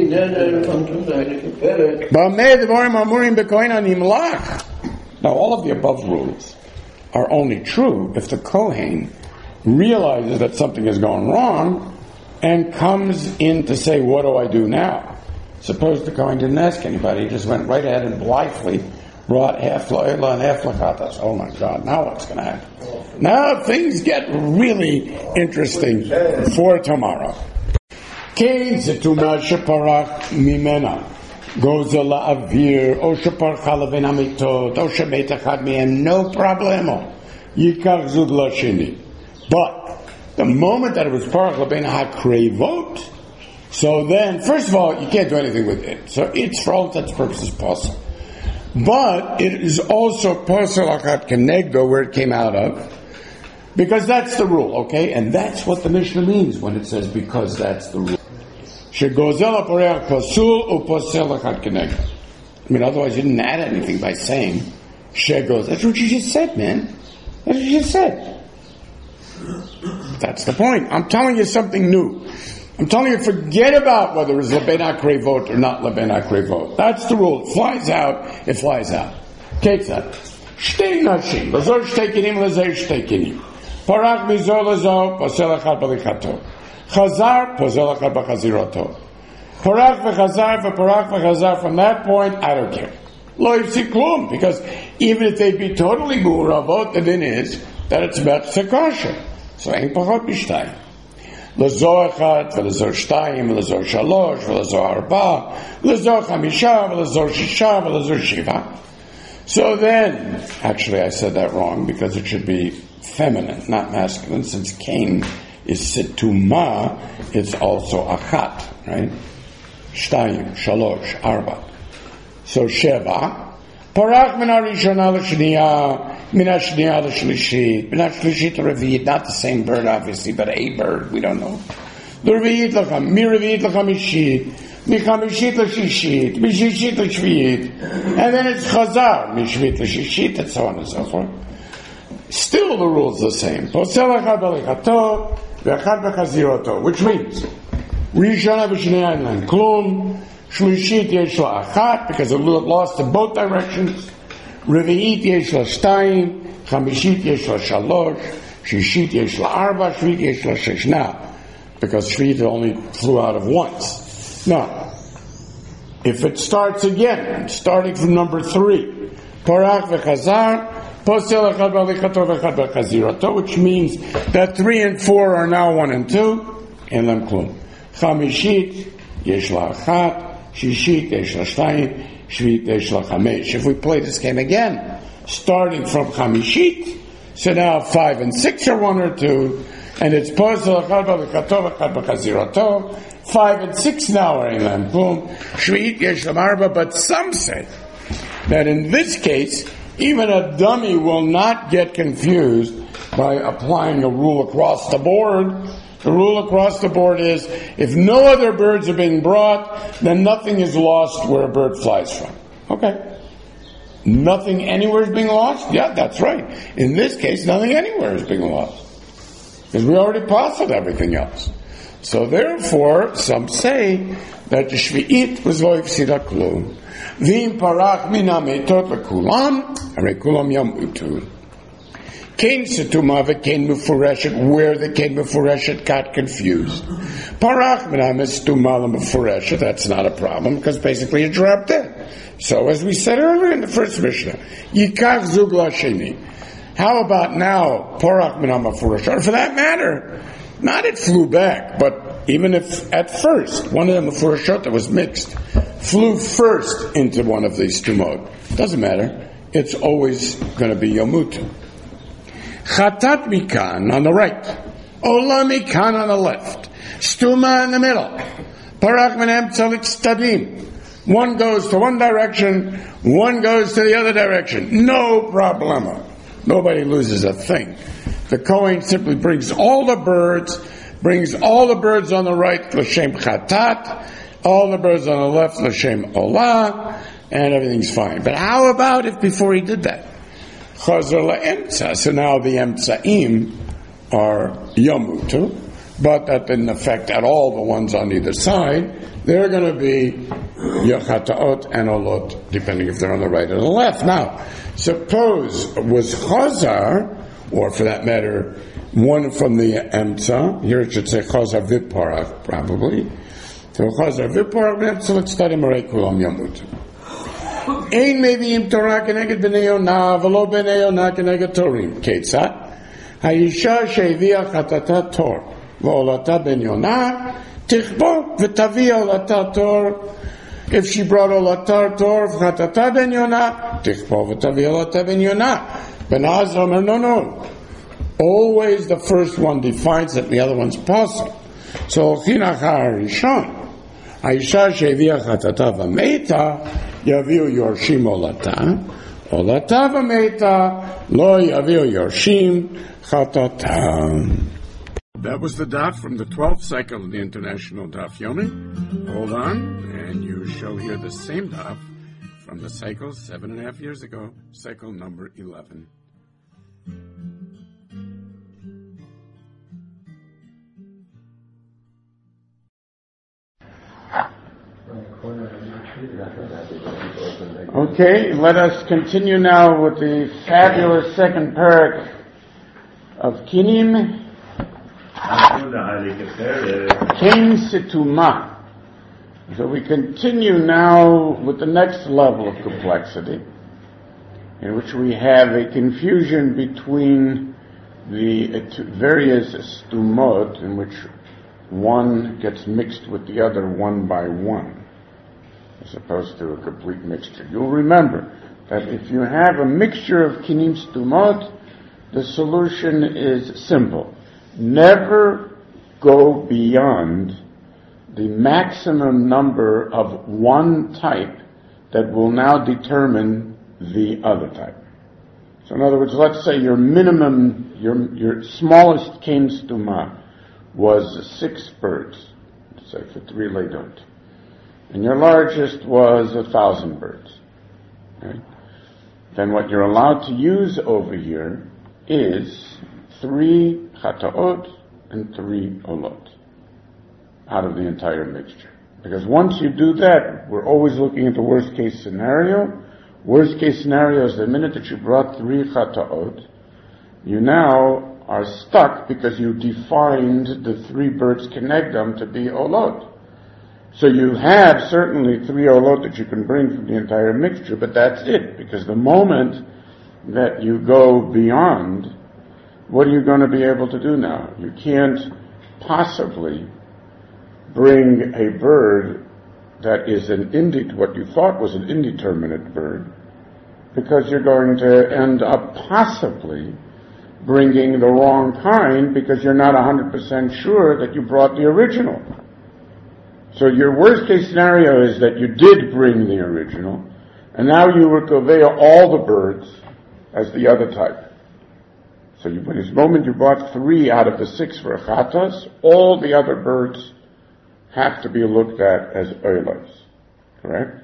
Now all of the above rules are only true if the Kohen realizes that something is going wrong and comes in to say, what do I do now? Suppose the Kohen didn't ask anybody, he just went right ahead and blithely brought half la'ila and half lachatas. Oh my God, now what's going to happen? Now things get really interesting for tomorrow. Kein zetuma sheparach mimena goes la'avir o sheparcha levin hamitot o shebeit echad mehem, no problemo. Yikach zug lashini. But the moment that it was parach levin hakrevot, so then, first of all, you can't do anything with it. So it's for all intents and purposes possible. But it is also posel achat kenegdo, where it came out of, because that's the rule, okay? And that's what the Mishnah means when it says because that's the rule. Shegozel apareach pasul uposel achat kenegdo. I mean, otherwise you didn't add anything by saying shegoz. That's what you just said, man. That's what you just said. That's the point. I'm telling you something new. I'm telling you, forget about whether it's leben hakrevot or not leben hakrevot. That's the rule. It flies out, it flies out. Take that. Shtei nashim. Lazor shtei kinim, lazor shtei kinim. Parach mizor lazor, posel echad balichato. Chazar, posel echad b'chaziroto. Parach v'chazar, v'parach v'chazar. From that point, I don't care. Lo yifsik klum. Because even if they'd be totally mu'ravot, the din is that it's about sekosher. So ain't pachot b'shtayim. L'zor echad, v'l'zor shtayim, v'l'zor shalosh, v'l'zor arba, v'l'zor chamisha, v'l'zor shisha, v'l'zor shiva. So then, actually I said that wrong because it should be feminine, not masculine. Since Cain is situma, it's also achat, right? Shtayim, shalosh, arba. So sheva. Parach min harishona l'shniyah, min hashniya l'shlishit, min hashlishit l'revi'it, not the same bird obviously, but a bird, we don't know. L'revi'it l'cham, mi revi'it l'chamishit, mi chamishit l'shishit, mi shishit l'shvi'it, and then it's chazar, mi shvit l'shishit, and so on and so forth. Still the rule's the same. Posel echad b'lichato, v'echad b'chaziroto, which means, rishona v'shniyah in klum, Shlishit yesh la achat, because it lost in both directions. Revi'it yesh la shtayim, chamishit yesh la shalosh, shishit yesh la arba, shvit yesh la shesh. Now, because shvit only flew out of once. Now, if it starts again, starting from number three, parach v'chazar, posel echad b'alichato v'echad b'chazirato, which means that three and four are now one and two, and lam klum. Chamishit yesh la achat, Shishit yesh la shtayim, Shvit Yesh La Chamesh. If we play this game again, starting from Chamishit, so now five and six are one or two, and it's Posel Echad B'Chatov Echad B'Chazirato. Five and six now are in Lam Boom. Shvit Yesh La Marba, but some say that in this case, even a dummy will not get confused by applying a rule across the board. The rule across the board is, if no other birds are being brought, then nothing is lost where a bird flies from. Okay. Nothing anywhere is being lost? Yeah, that's right. In this case, nothing anywhere is being lost. Because we already processed everything else. So therefore, some say that the Shvi'it was lo yifsida klum. V'im parach mina meitot lekulam, harei kulam yamutu. Kain Setuma v'Kain Mefureshet, where the Kain Mefureshet got confused. Parach Minam Setuma Mefureshet, that's not a problem, because basically it dropped in. So, as we said earlier in the first Mishnah, Yikach Zug Lasheni. How about now, Parach Minam Mefureshet? Or for that matter, not it flew back, but even if at first, one of the Mefureshot that was mixed, flew first into one of these tumot. Doesn't matter. It's always going to be Yamutu. Chatat mikan on the right, Ola mikan on the left, Stuma in the middle, Parach menem tzalit stadim. One goes to one direction, one goes to the other direction. No problema. Nobody loses a thing. The Kohen simply brings all the birds, brings all the birds on the right, l'shem chatat, all the birds on the left, l'shem ola, and everything's fine. But how about if before he did that? So now the emtsaim are yamutu, but that didn't affect at all the ones on either side. They're going to be yachataot and olot, depending if they're on the right or the left. Now, suppose was chazar, or for that matter, one from the emtsa. Here it should say chazar v'parach, probably. So chazar v'parach v'emtsa l'tztadim harei kulam yamutu. Ein mevi'im Torah keneged b'nei Yonah v'lo b'nei Yonah keneged Torim. Ketzat? Ha'isha she'evi'a chatata tor v'olata ben Yonah tichbo v'tavia olata tor. If she brought olata tor v'chatata ben Yonah tichbo v'tavia olata ben Yonah. Ben Azra, no, no. Always the first one defines it, the other one's possible. So chinach ha'arishon. Ha'isha she'evi'a chatata v'meita Yaviu Yorshim Olata, Olata v'meita, Lo Yaviu Yorshim Chatata. That was the daf from the twelfth cycle of the International Daf Yomi. Hold on, and you shall hear the same daf from the cycle seven and a half years ago, cycle number eleven. Okay, let us continue now with the fabulous second parak of Kinim. Kain Setuma. So we continue now with the next level of complexity, in which we have a confusion between the various stumot, in which one gets mixed with the other one by one, as opposed to a complete mixture. You'll remember that if you have a mixture of kinim stumot, the solution is simple. Never go beyond the maximum number of one type that will now determine the other type. So in other words, let's say your minimum, your your smallest kin stuma was six birds, say for three leidot, and your largest was a thousand birds. Right? Then what you're allowed to use over here is three chataot and three olot out of the entire mixture. Because once you do that, we're always looking at the worst case scenario. Worst case scenario is the minute that you brought three chataot, you now are stuck because you defined the three birds kenegdam to be olot. So you have certainly three olot that you can bring from the entire mixture, but that's it. Because the moment that you go beyond, what are you going to be able to do now? You can't possibly bring a bird that is an indi- what you thought was an indeterminate bird, because you're going to end up possibly bringing the wrong kind because you're not one hundred percent sure that you brought the original. So your worst case scenario is that you did bring the original, and now you were convey all the birds as the other type. So you, in this moment you bought three out of the six for chatas, all the other birds have to be looked at as oilos. Correct?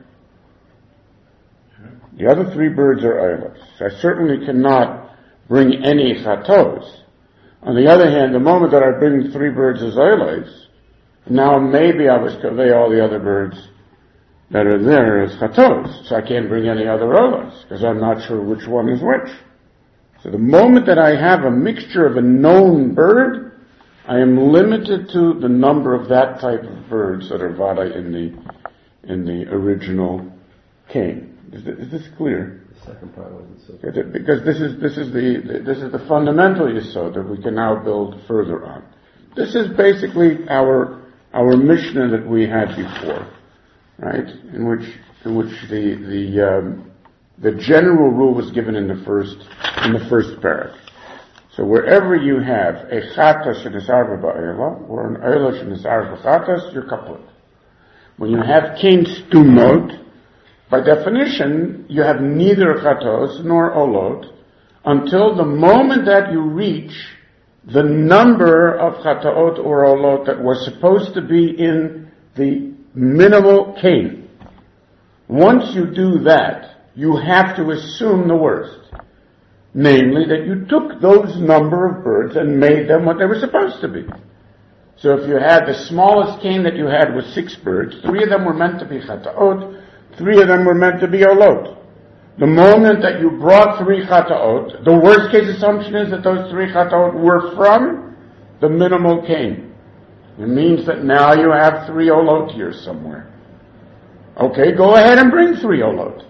The other three birds are oilos. I certainly cannot bring any chatos. On the other hand, the moment that I bring three birds as oilos, now maybe I was convey all the other birds that are there as chatos, so I can't bring any other oilos, because I'm not sure which one is which. So the moment that I have a mixture of a known bird, I am limited to the number of that type of birds that are vada in the in the original cane. Is, th- is this clear? The second part wasn't so clear. Because this is this is the this is the fundamental yesod that we can now build further on. This is basically our our Mishnah that we had before, right? In which in which the the um, the general rule was given in the first in the first parak. So wherever you have a chata shenisar ba'ela or an oila shenisar b'chatas, you're kaput. When you have kain stumot, by definition, you have neither chatos nor olot until the moment that you reach the number of chataot or olot that was supposed to be in the minimal kain. Once you do that, you have to assume the worst. Namely, that you took those number of birds and made them what they were supposed to be. So if you had the smallest cane that you had was six birds, three of them were meant to be chataot, three of them were meant to be olot. The moment that you brought three chataot, the worst case assumption is that those three chataot were from the minimal cane. It means that now you have three olot here somewhere. Okay, go ahead and bring three olot.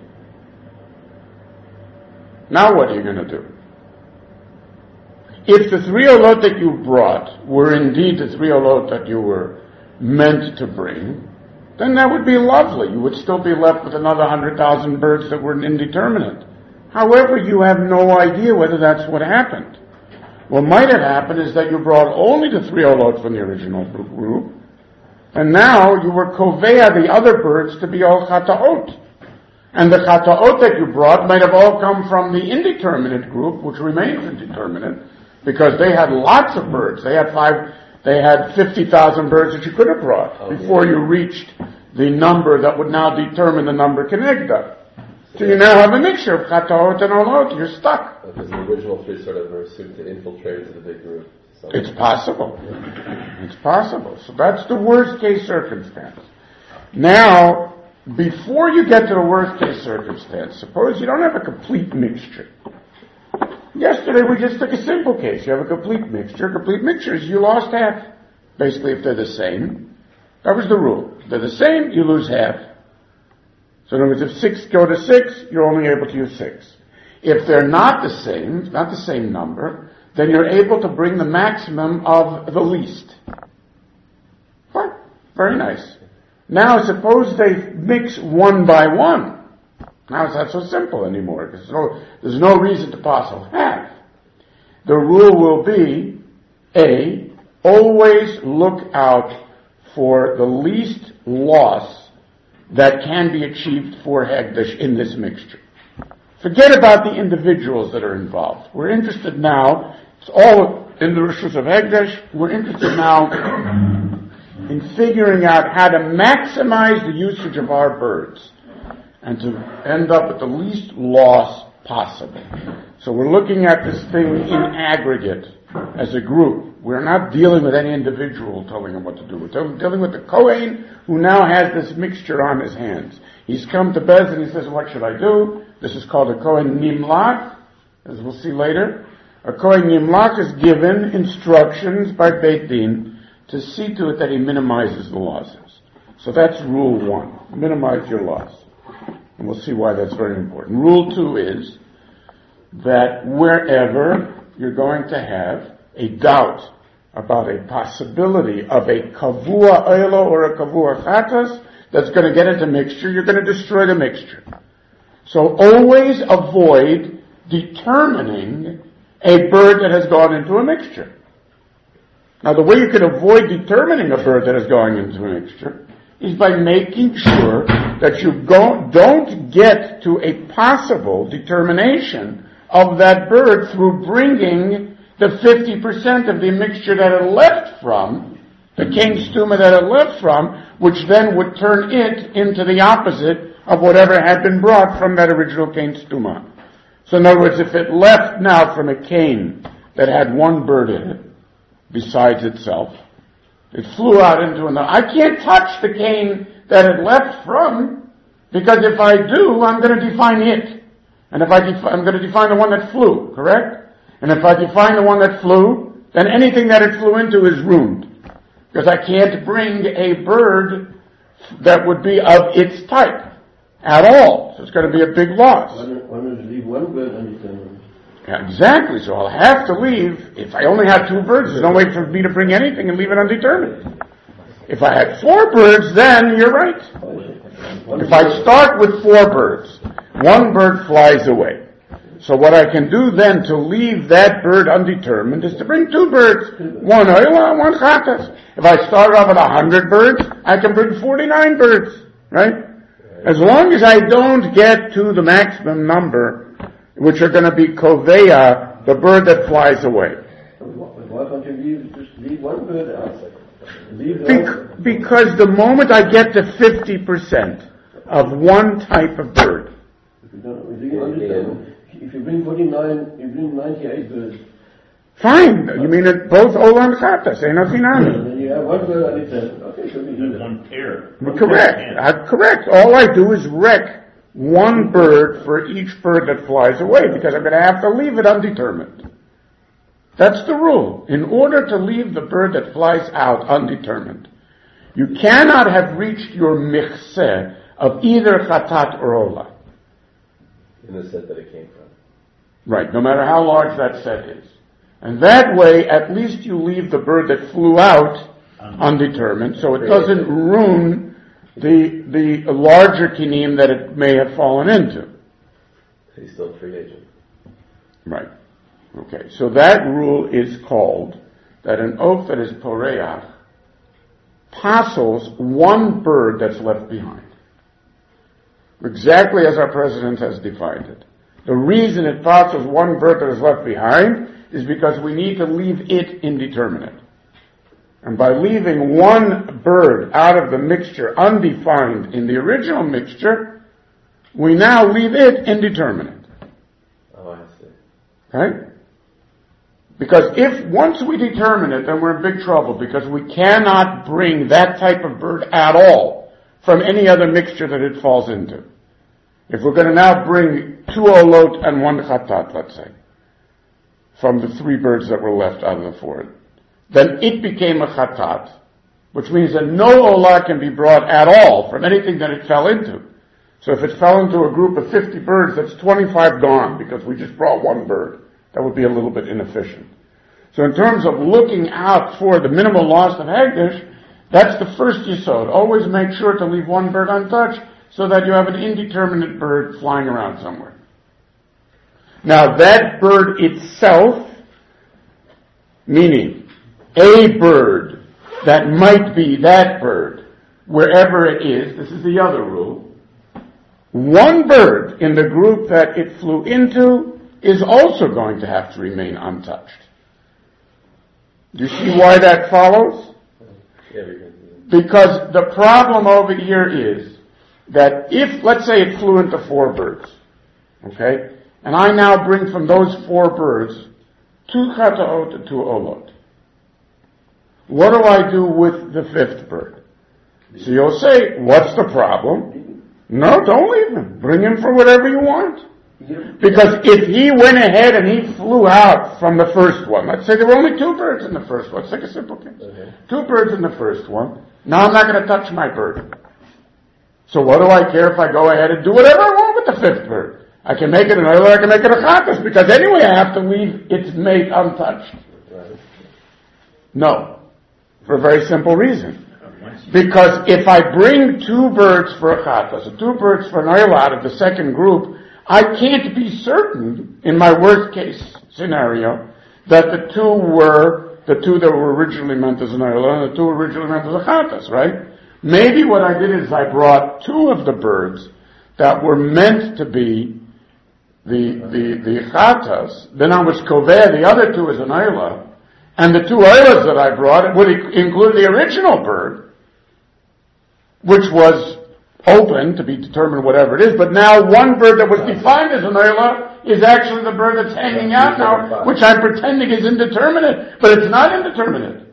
Now what are you going to do? If the three olot that you brought were indeed the three olot that you were meant to bring, then that would be lovely. You would still be left with another one hundred thousand birds that were indeterminate. However, you have no idea whether that's what happened. What might have happened is that you brought only the three olot from the original group, and now you were kovea the other birds to be all chataot. And the chataot that you brought might have all come from the indeterminate group, which remains indeterminate, because they had lots of birds. They had five, they had fifty thousand birds that you could have brought oh, before yeah. you reached the number that would now determine the number kenegda. So you now have a mixture of chataot and olot. You're stuck. Because the original three sort of were suited to infiltrate into the big group. So it's possible. Yeah. It's possible. So that's the worst case circumstance. Now, before you get to the worst case circumstance, suppose you don't have a complete mixture. Yesterday we just took a simple case. You have a complete mixture. A complete mixture is you lost half. Basically, if they're the same, that was the rule. If they're the same, you lose half. So in other words, if six go to six, you're only able to use six. If they're not the same, not the same number, then you're able to bring the maximum of the least. Fine. Very nice. Now, suppose they mix one by one. Now it's not so simple anymore. There's no, there's no reason to parcel half. The rule will be, A, always look out for the least loss that can be achieved for Hegdash in this mixture. Forget about the individuals that are involved. We're interested now, it's all in the Rishus of Hegdash, we're interested now in figuring out how to maximize the usage of our birds and to end up with the least loss possible. So we're looking at this thing in aggregate as a group. We're not dealing with any individual telling him what to do. We're dealing with the Kohen who now has this mixture on his hands. He's come to Bez and he says, what should I do? This is called a Kohen Nimlach, as we'll see later. A Kohen Nimlach is given instructions by Beit Din to see to it that he minimizes the losses. So that's rule one. Minimize your loss. And we'll see why that's very important. Rule two is that wherever you're going to have a doubt about a possibility of a kavua oilo or a kavua chatas, that's going to get into mixture, you're going to destroy the mixture. So always avoid determining a bird that has gone into a mixture. Now the way you can avoid determining a bird that is going into a mixture is by making sure that you go, don't get to a possible determination of that bird through bringing the fifty percent of the mixture that it left from, the king stuma that it left from, which then would turn it into the opposite of whatever had been brought from that original cane stuma. So in other words, if it left now from a cane that had one bird in it, besides itself, it flew out into another. I can't touch the cane that it left from, because if I do, I'm going to define it. And if I def- I'm going to define the one that flew, correct? And if I define the one that flew, then anything that it flew into is ruined. Because I can't bring a bird that would be of its type at all. So it's going to be a big loss. Why not leave one bird undetermined? Yeah, exactly. So I'll have to leave. If I only have two birds, there's no way for me to bring anything and leave it undetermined. If I had four birds, then you're right. If I start with four birds, one bird flies away. So what I can do then to leave that bird undetermined is to bring two birds. One oila, one chatas. If I start off with a hundred birds, I can bring forty-nine birds, right? As long as I don't get to the maximum number, which are going to be koveya, the bird that flies away. Why can't you leave, just leave one bird out? Leave Be- because the moment I get to fifty percent of one type of bird. If you, don't, if you understand, if you bring forty-nine, you bring ninety-eight birds. Fine. You mean it both olam chatas, ain't nothing on it. Then you have one bird undetermined. Okay, so we do One pair. Correct. Uh, correct. All I do is wreck one bird for each bird that flies away, because I'm going to have to leave it undetermined. That's the rule. In order to leave the bird that flies out undetermined, you cannot have reached your michseh of either chatat or ola. In the set that it came from. Right, no matter how large that set is. And that way, at least you leave the bird that flew out undetermined, so it doesn't ruin the the larger kinim that it may have fallen into. He's still a free agent. Right. Okay, so that rule is called that an oaf that is poreach passels one bird that's left behind. Exactly as our president has defined it. The reason it passels one bird that is left behind is because we need to leave it indeterminate. And by leaving one bird out of the mixture undefined in the original mixture, we now leave it indeterminate. Oh, I see. Right? Because if, once we determine it, then we're in big trouble, because we cannot bring that type of bird at all from any other mixture that it falls into. If we're going to now bring two olot and one chatat, let's say, from the three birds that were left out of the four, then it became a chatat, which means that no olah can be brought at all from anything that it fell into. So if it fell into a group of fifty birds, that's twenty-five gone, because we just brought one bird. That would be a little bit inefficient. So in terms of looking out for the minimal loss of Hagdish, that's the first yesod. Always make sure to leave one bird untouched so that you have an indeterminate bird flying around somewhere. Now that bird itself, meaning a bird that might be that bird, wherever it is, this is the other rule, one bird in the group that it flew into is also going to have to remain untouched. Do you see why that follows? Because the problem over here is that if, let's say it flew into four birds, okay, and I now bring from those four birds two chataot and two olot. What do I do with the fifth bird? So you'll say, what's the problem? No, don't leave him. Bring him for whatever you want. Because if he went ahead and he flew out from the first one, let's say there were only two birds in the first one, let's take a simple case. Okay. Two birds in the first one, now I'm not going to touch my bird. So what do I care if I go ahead and do whatever I want with the fifth bird? I can make it an oil, I can make it a chatas, because anyway I have to leave its mate untouched. No. For a very simple reason. Because if I bring two birds for a chata, so two birds for an oil out of the second group, I can't be certain, in my worst case scenario, that the two were the two that were originally meant as an oil and the two originally meant as a chatas, right? Maybe what I did is I brought two of the birds that were meant to be the the the chatas, then I was koveh the other two as an oila, and the two oilas that I brought would include the original bird, which was open to be determined whatever it is, but now one bird that was defined as an oila is actually the bird that's hanging out now, which I'm pretending is indeterminate, but it's not indeterminate.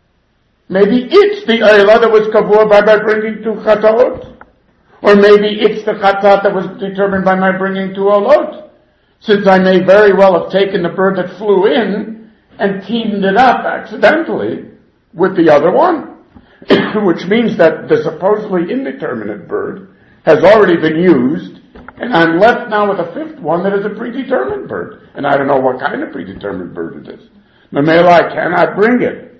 Maybe it's the oila that was kavua by my bringing two chataot, or maybe it's the chatat that was determined by my bringing two olot, since I may very well have taken the bird that flew in and teamed it up accidentally with the other one. Which means that the supposedly indeterminate bird has already been used, and I'm left now with a fifth one that is a predetermined bird. And I don't know what kind of predetermined bird it is. Mamela, I cannot bring it.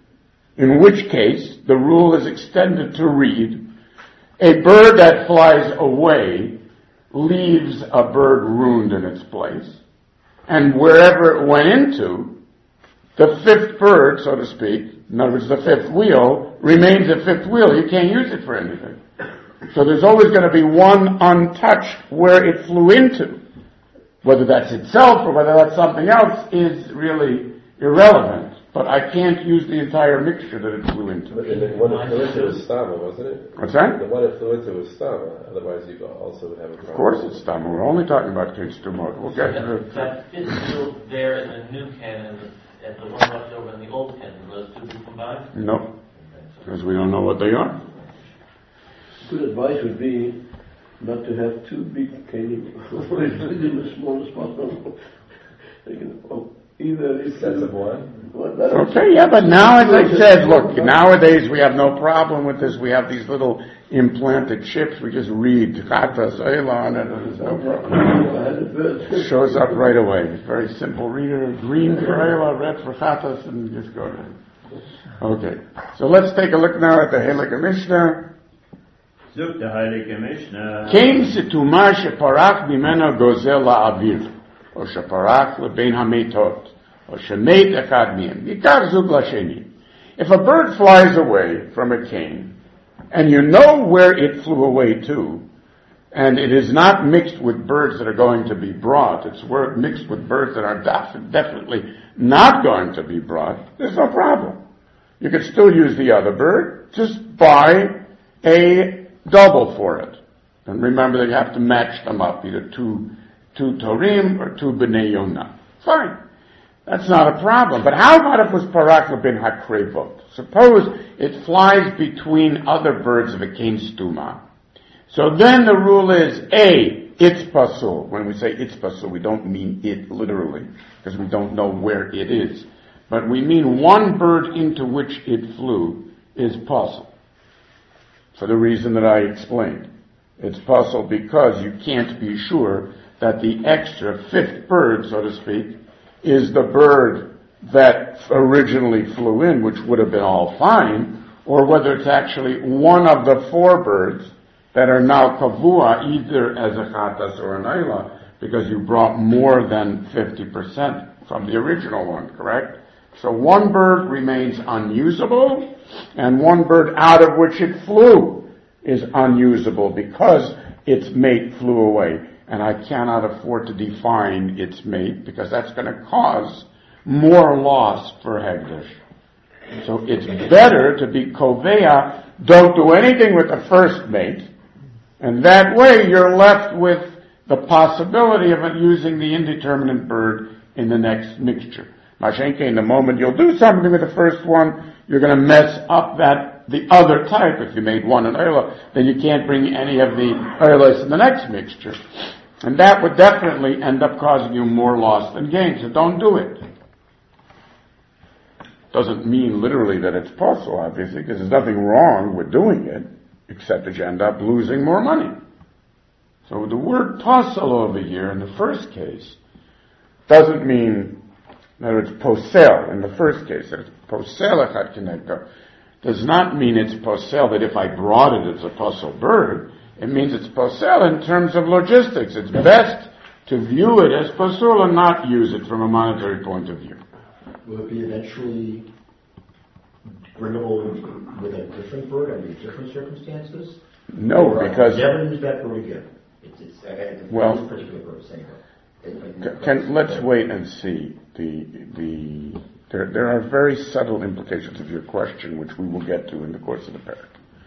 In which case, the rule is extended to read, a bird that flies away leaves a bird ruined in its place, and wherever it went into, the fifth bird, so to speak, in other words, the fifth wheel, remains a fifth wheel. You can't use it for anything. So there's always going to be one untouched where it flew into. Whether that's itself or whether that's something else is really irrelevant. But I can't use the entire mixture that it flew into. But the one that flew into was stama, wasn't it? What's that? The one that flew into was stama. Otherwise, you also would have a problem. Of course it's stama. We're only talking about kinstumot. We'll get to the... That fifth wheel there in the new canon and the one left over in the old canon, those two be combined? No, because we don't know what they are. Good advice would be not to have two big caning, within the smallest possible. Either it's sets of one. Okay, yeah, but now, as I said, look, nowadays we have no problem with this. We have these little implanted chips. We just read Chatas Eila on it, and there's no problem. It shows up right away. Very simple reader. Green for Eila, red for Chatas, and you just go there. Okay, so let's take a look now at the Heilige Mishnah. Zuk the Heilige Mishnah. Kein situma sheparach bimeno gozel la'avir, o sheparach lebein hametot, o shemet echad miem. Yikar zuk lasheni. If a bird flies away from a cane, and you know where it flew away to, and it is not mixed with birds that are going to be brought, it's mixed with birds that are def- definitely not going to be brought, there's no problem. You could still use the other bird, just buy a double for it. And remember that you have to match them up, either two, two Torim or two B'nai Yonah. Fine. That's not a problem. But how about if it was Parak Lebin HaKrevot? Suppose it flies between other birds of a cane stuma. So then the rule is, A, it's pasul. When we say it's pasul, we don't mean it literally, because we don't know where it is. But we mean one bird into which it flew is pasul. For the reason that I explained. It's pasul because you can't be sure that the extra fifth bird, so to speak, is the bird that originally flew in, which would have been all fine, or whether it's actually one of the four birds that are now kavua, either as a chatas or an ayla, because you brought more than fifty percent from the original one, correct? So one bird remains unusable, and one bird out of which it flew is unusable because its mate flew away. And I cannot afford to define its mate because that's going to cause more loss for Hegdish. So it's better to be Kovea, don't do anything with the first mate, and that way you're left with the possibility of using the indeterminate bird in the next mixture. Mashenke, in the moment you'll do something with the first one, you're going to mess up that the other type. If you made one an Eila, then you can't bring any of the Eilas in the next mixture. And that would definitely end up causing you more loss than gain, so don't do it. Doesn't mean literally that it's possible, obviously, because there's nothing wrong with doing it, except that you end up losing more money. So the word possible over here, in the first case, doesn't mean that it's posel, in the first case, it's posel echad kinegdo. does not mean it's posel, that if I brought it, it's a posel bird. It means it's posel in terms of logistics. It's best to view it as posel and not use it from a monetary point of view. Will it be eventually bringable with a different bird under different circumstances? No, or because... never use that bird again. It's, it's, I got well, this particular bird, same bird. Can, let's wait and see. The the there there are very subtle implications of your question, which we will get to in the course of the parak.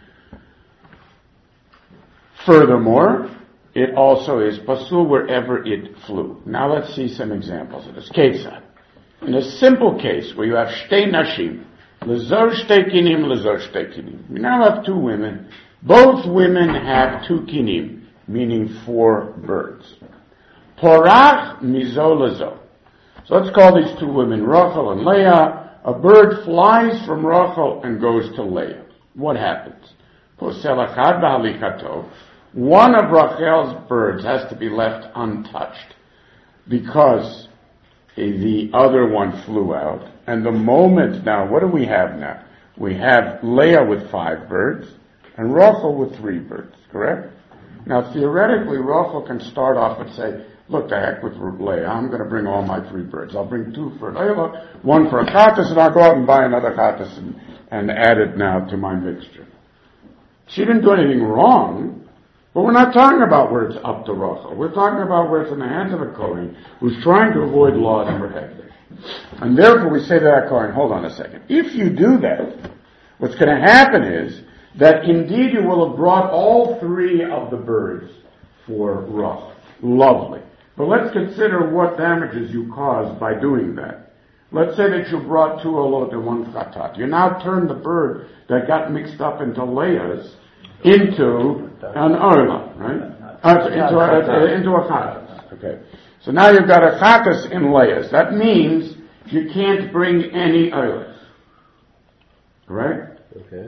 Furthermore, it also is pasul wherever it flew. Now let's see some examples of this. Ketzad. In a simple case where you have shtei nashim, lezor shtei kinim, lezor shtei kinim. We now have two women. Both women have two kinim, meaning four birds. Porach mizo lezo. So let's call these two women Rachel and Leah. A bird flies from Rachel and goes to Leah. What happens? Posel achad b'halikato. One of Rachel's birds has to be left untouched because the other one flew out. And the moment now, what do we have now? We have Leah with five birds and Rachel with three birds, correct? Now theoretically, Rachel can start off and say, look, the heck with Leah, I'm going to bring all my three birds. I'll bring two for Leah, one for a chattas, and I'll go out and buy another chattas and, and add it now to my mixture. She didn't do anything wrong, but we're not talking about where it's up to Rachel. We're talking about where it's in the hands of a Kohen who's trying to avoid laws and prohibitives. And therefore we say to that Kohen, hold on a second. If you do that, what's going to happen is that indeed you will have brought all three of the birds for Rachel. Lovely. But let's consider what damages you caused by doing that. Let's say that you brought two olot and one chatat. You now turn the bird that got mixed up into Leah's into an ola, right? Uh, into, a, uh, into a chatas. Okay. So now you've got a chatas in Leah's. That means you can't bring any olas. Correct? Okay.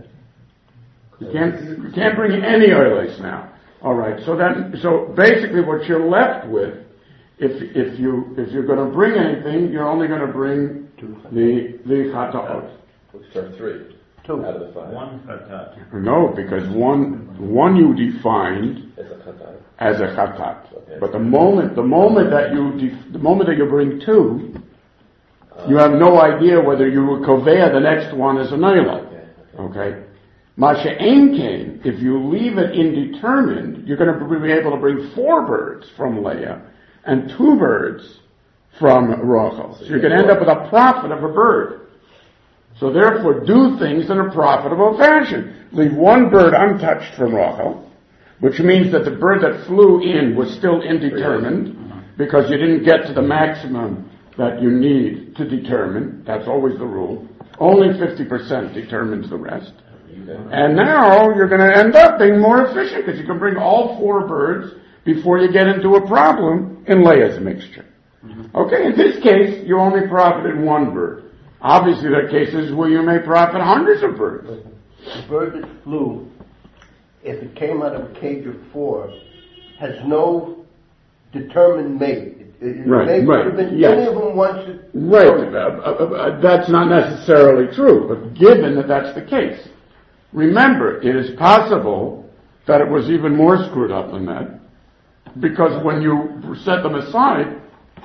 You can't, you can't bring any olas now. All right. So then, so basically, what you're left with, if if you if you're going to bring anything, you're only going to bring the the chataot. Which are three. Two out of the five. One chatat. No, because one one you defined as a chatat. As a chatat. Okay. But the moment the moment that you def, the moment that you bring two, uh, you have no idea whether you will kovea the next one as an oila. Okay. Okay. okay? Masha Ein, if you leave it indeterminate, you're going to be able to bring four birds from Leah and two birds from Rachel. So you're going to end up with a profit of a bird. So therefore, do things in a profitable fashion. Leave one bird untouched from Rachel, which means that the bird that flew in was still indeterminate because you didn't get to the maximum that you need to determine. That's always the rule. Only fifty percent determines the rest. And now you're going to end up being more efficient because you can bring all four birds before you get into a problem in Leah's mixture. Mm-hmm. Okay, in this case, you only profited one bird. Obviously, there are cases where you may profit hundreds of birds. The bird that flew, if it came out of a cage of four, has no determined mate. It, right, mate right, been, yes. Any of them wants it. Right, uh, uh, uh, that's not necessarily true, but given that that's the case, remember, it is possible that it was even more screwed up than that, because when you set them aside,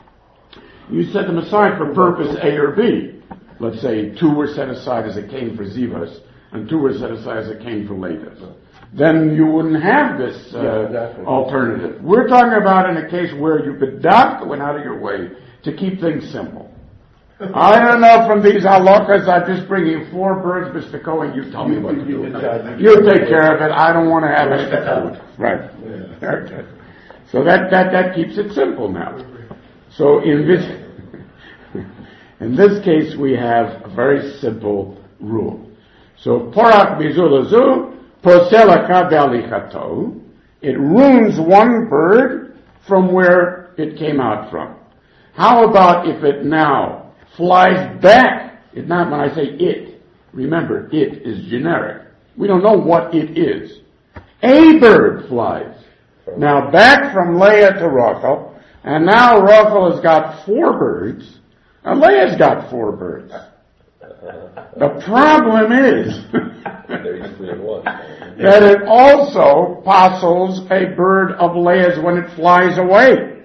you set them aside for purpose A or B. Let's say two were set aside as a cane for Zivas, and two were set aside as a cane for Ladas. Then you wouldn't have this uh, yeah, exactly. alternative. We're talking about in a case where you could not went out of your way to keep things simple. I don't know from these halachas, I'm just bringing four birds, Mister Cohen, you tell me what to do. You take care of it, I don't want to have extra food. Right. Okay. So that, that, that keeps it simple now. So in this, in this case we have a very simple rule. So, Porak Bizulazu, Poselaka Balichato, it ruins one bird from where it came out from. How about if it now flies back? It not when I say it, remember, it is generic. We don't know what it is. A bird flies. Now back from Leah to Rachel, and now Rachel has got four birds, and Leah's got four birds. The problem is They're easily in one. that it also postles a bird of Leah's when it flies away.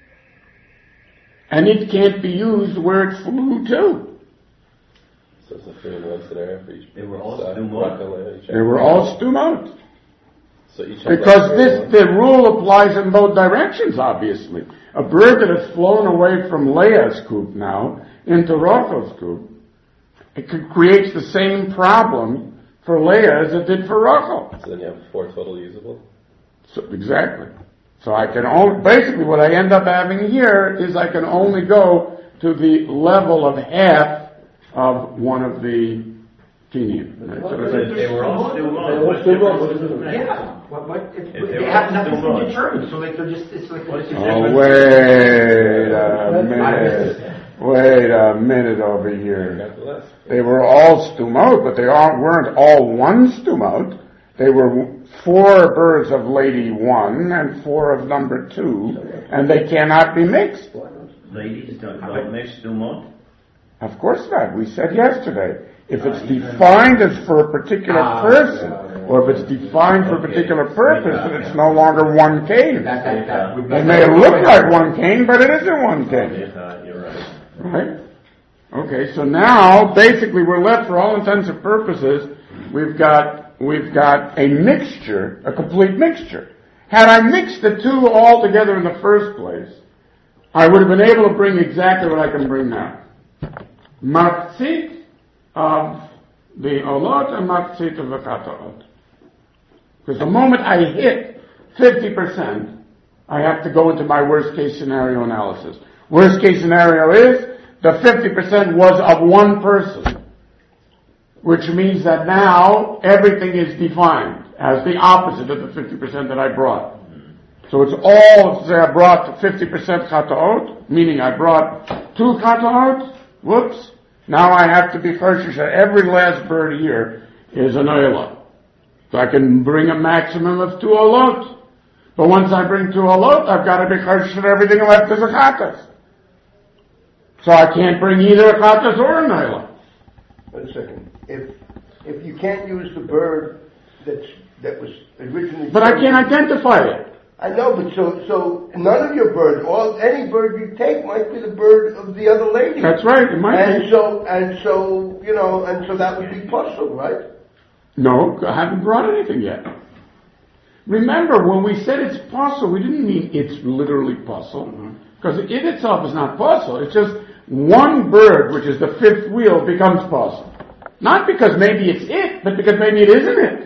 And it can't be used where it flew to. So it's a three in one scenario for each. They were all side. stumot. They were all stumot. So each have Because like this, the rule applies in both directions, obviously. A bird that has flown away from Leah's coop now into Rachel's coop, it could, creates the same problem for Leah as it did for Rachel. So then you have four total usable? So, exactly. So I can only, basically what I end up having here is I can only go to the level of half of one of the Kenyans. Right? So But they were all still wrong. They were still wrong. What is it? Yeah. What, what, if, If they they were have all nothing still to wrong. determine, so like they're just, it's like they're just. Oh, wait a minute. Wait a minute over here. They were all stumot, but they all weren't all one stumot. They were four birds of lady one and four of number two, and they cannot be mixed. Ladies don't, don't mix stumot. Of course not. We said yesterday, if it's defined as for a particular person, or if it's defined for a particular purpose, then it's no longer one cane. It may look like one cane, but it isn't one cane. You're right. Right? Okay, so now, basically, we're left, for all intents and purposes, we've got, we've got a mixture, a complete mixture. Had I mixed the two all together in the first place, I would have been able to bring exactly what I can bring now. Matzit of the olot and matzit of the kataot. Because the moment I hit fifty percent, I have to go into my worst case scenario analysis. Worst case scenario is the fifty percent was of one person, which means that now everything is defined as the opposite of the fifty percent that I brought. So it's all, say I brought fifty percent chataot, meaning I brought two chataot, whoops, now I have to be chayshish that every last bird here is an oila. So I can bring a maximum of two olot. But once I bring two olot, I've got to be chayshish that everything left is a chatas. So I can't bring either a chatas or an oila. Wait a second. If if you can't use the bird that's that was originally, but I can't identify it. I know, but so so none of your birds, all any bird you take might be the bird of the other lady. That's right. It might and be. so and so you know, and so that would be possible, right? No, I haven't brought anything yet. Remember, when we said it's possible, we didn't mean it's literally possible, because it itself is not possible. It's just one bird, which is the fifth wheel, becomes possible. Not because maybe it's it, but because maybe it isn't it.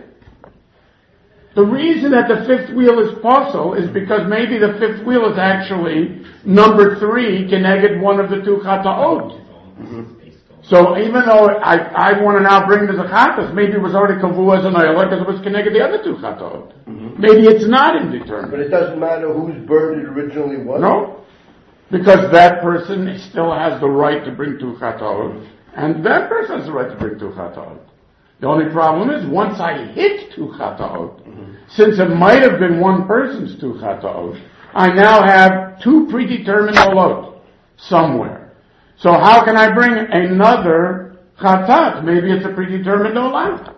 The reason that the fifth wheel is possible is because maybe the fifth wheel is actually number three connected one of the two chataot. Mm-hmm. So even though I, I want to now bring the zachatas, maybe it was already kavu as an oila because it was connected the other two chataot. Mm-hmm. Maybe it's not indeterminate. But it doesn't matter whose bird it originally was? No. Because that person still has the right to bring two chataot, and that person has the right to bring two chataot. The only problem is, once I hit two chataot, mm-hmm. since it might have been one person's two chataot, I now have two predetermined olot somewhere. So how can I bring another chatat? Maybe it's a predetermined olat.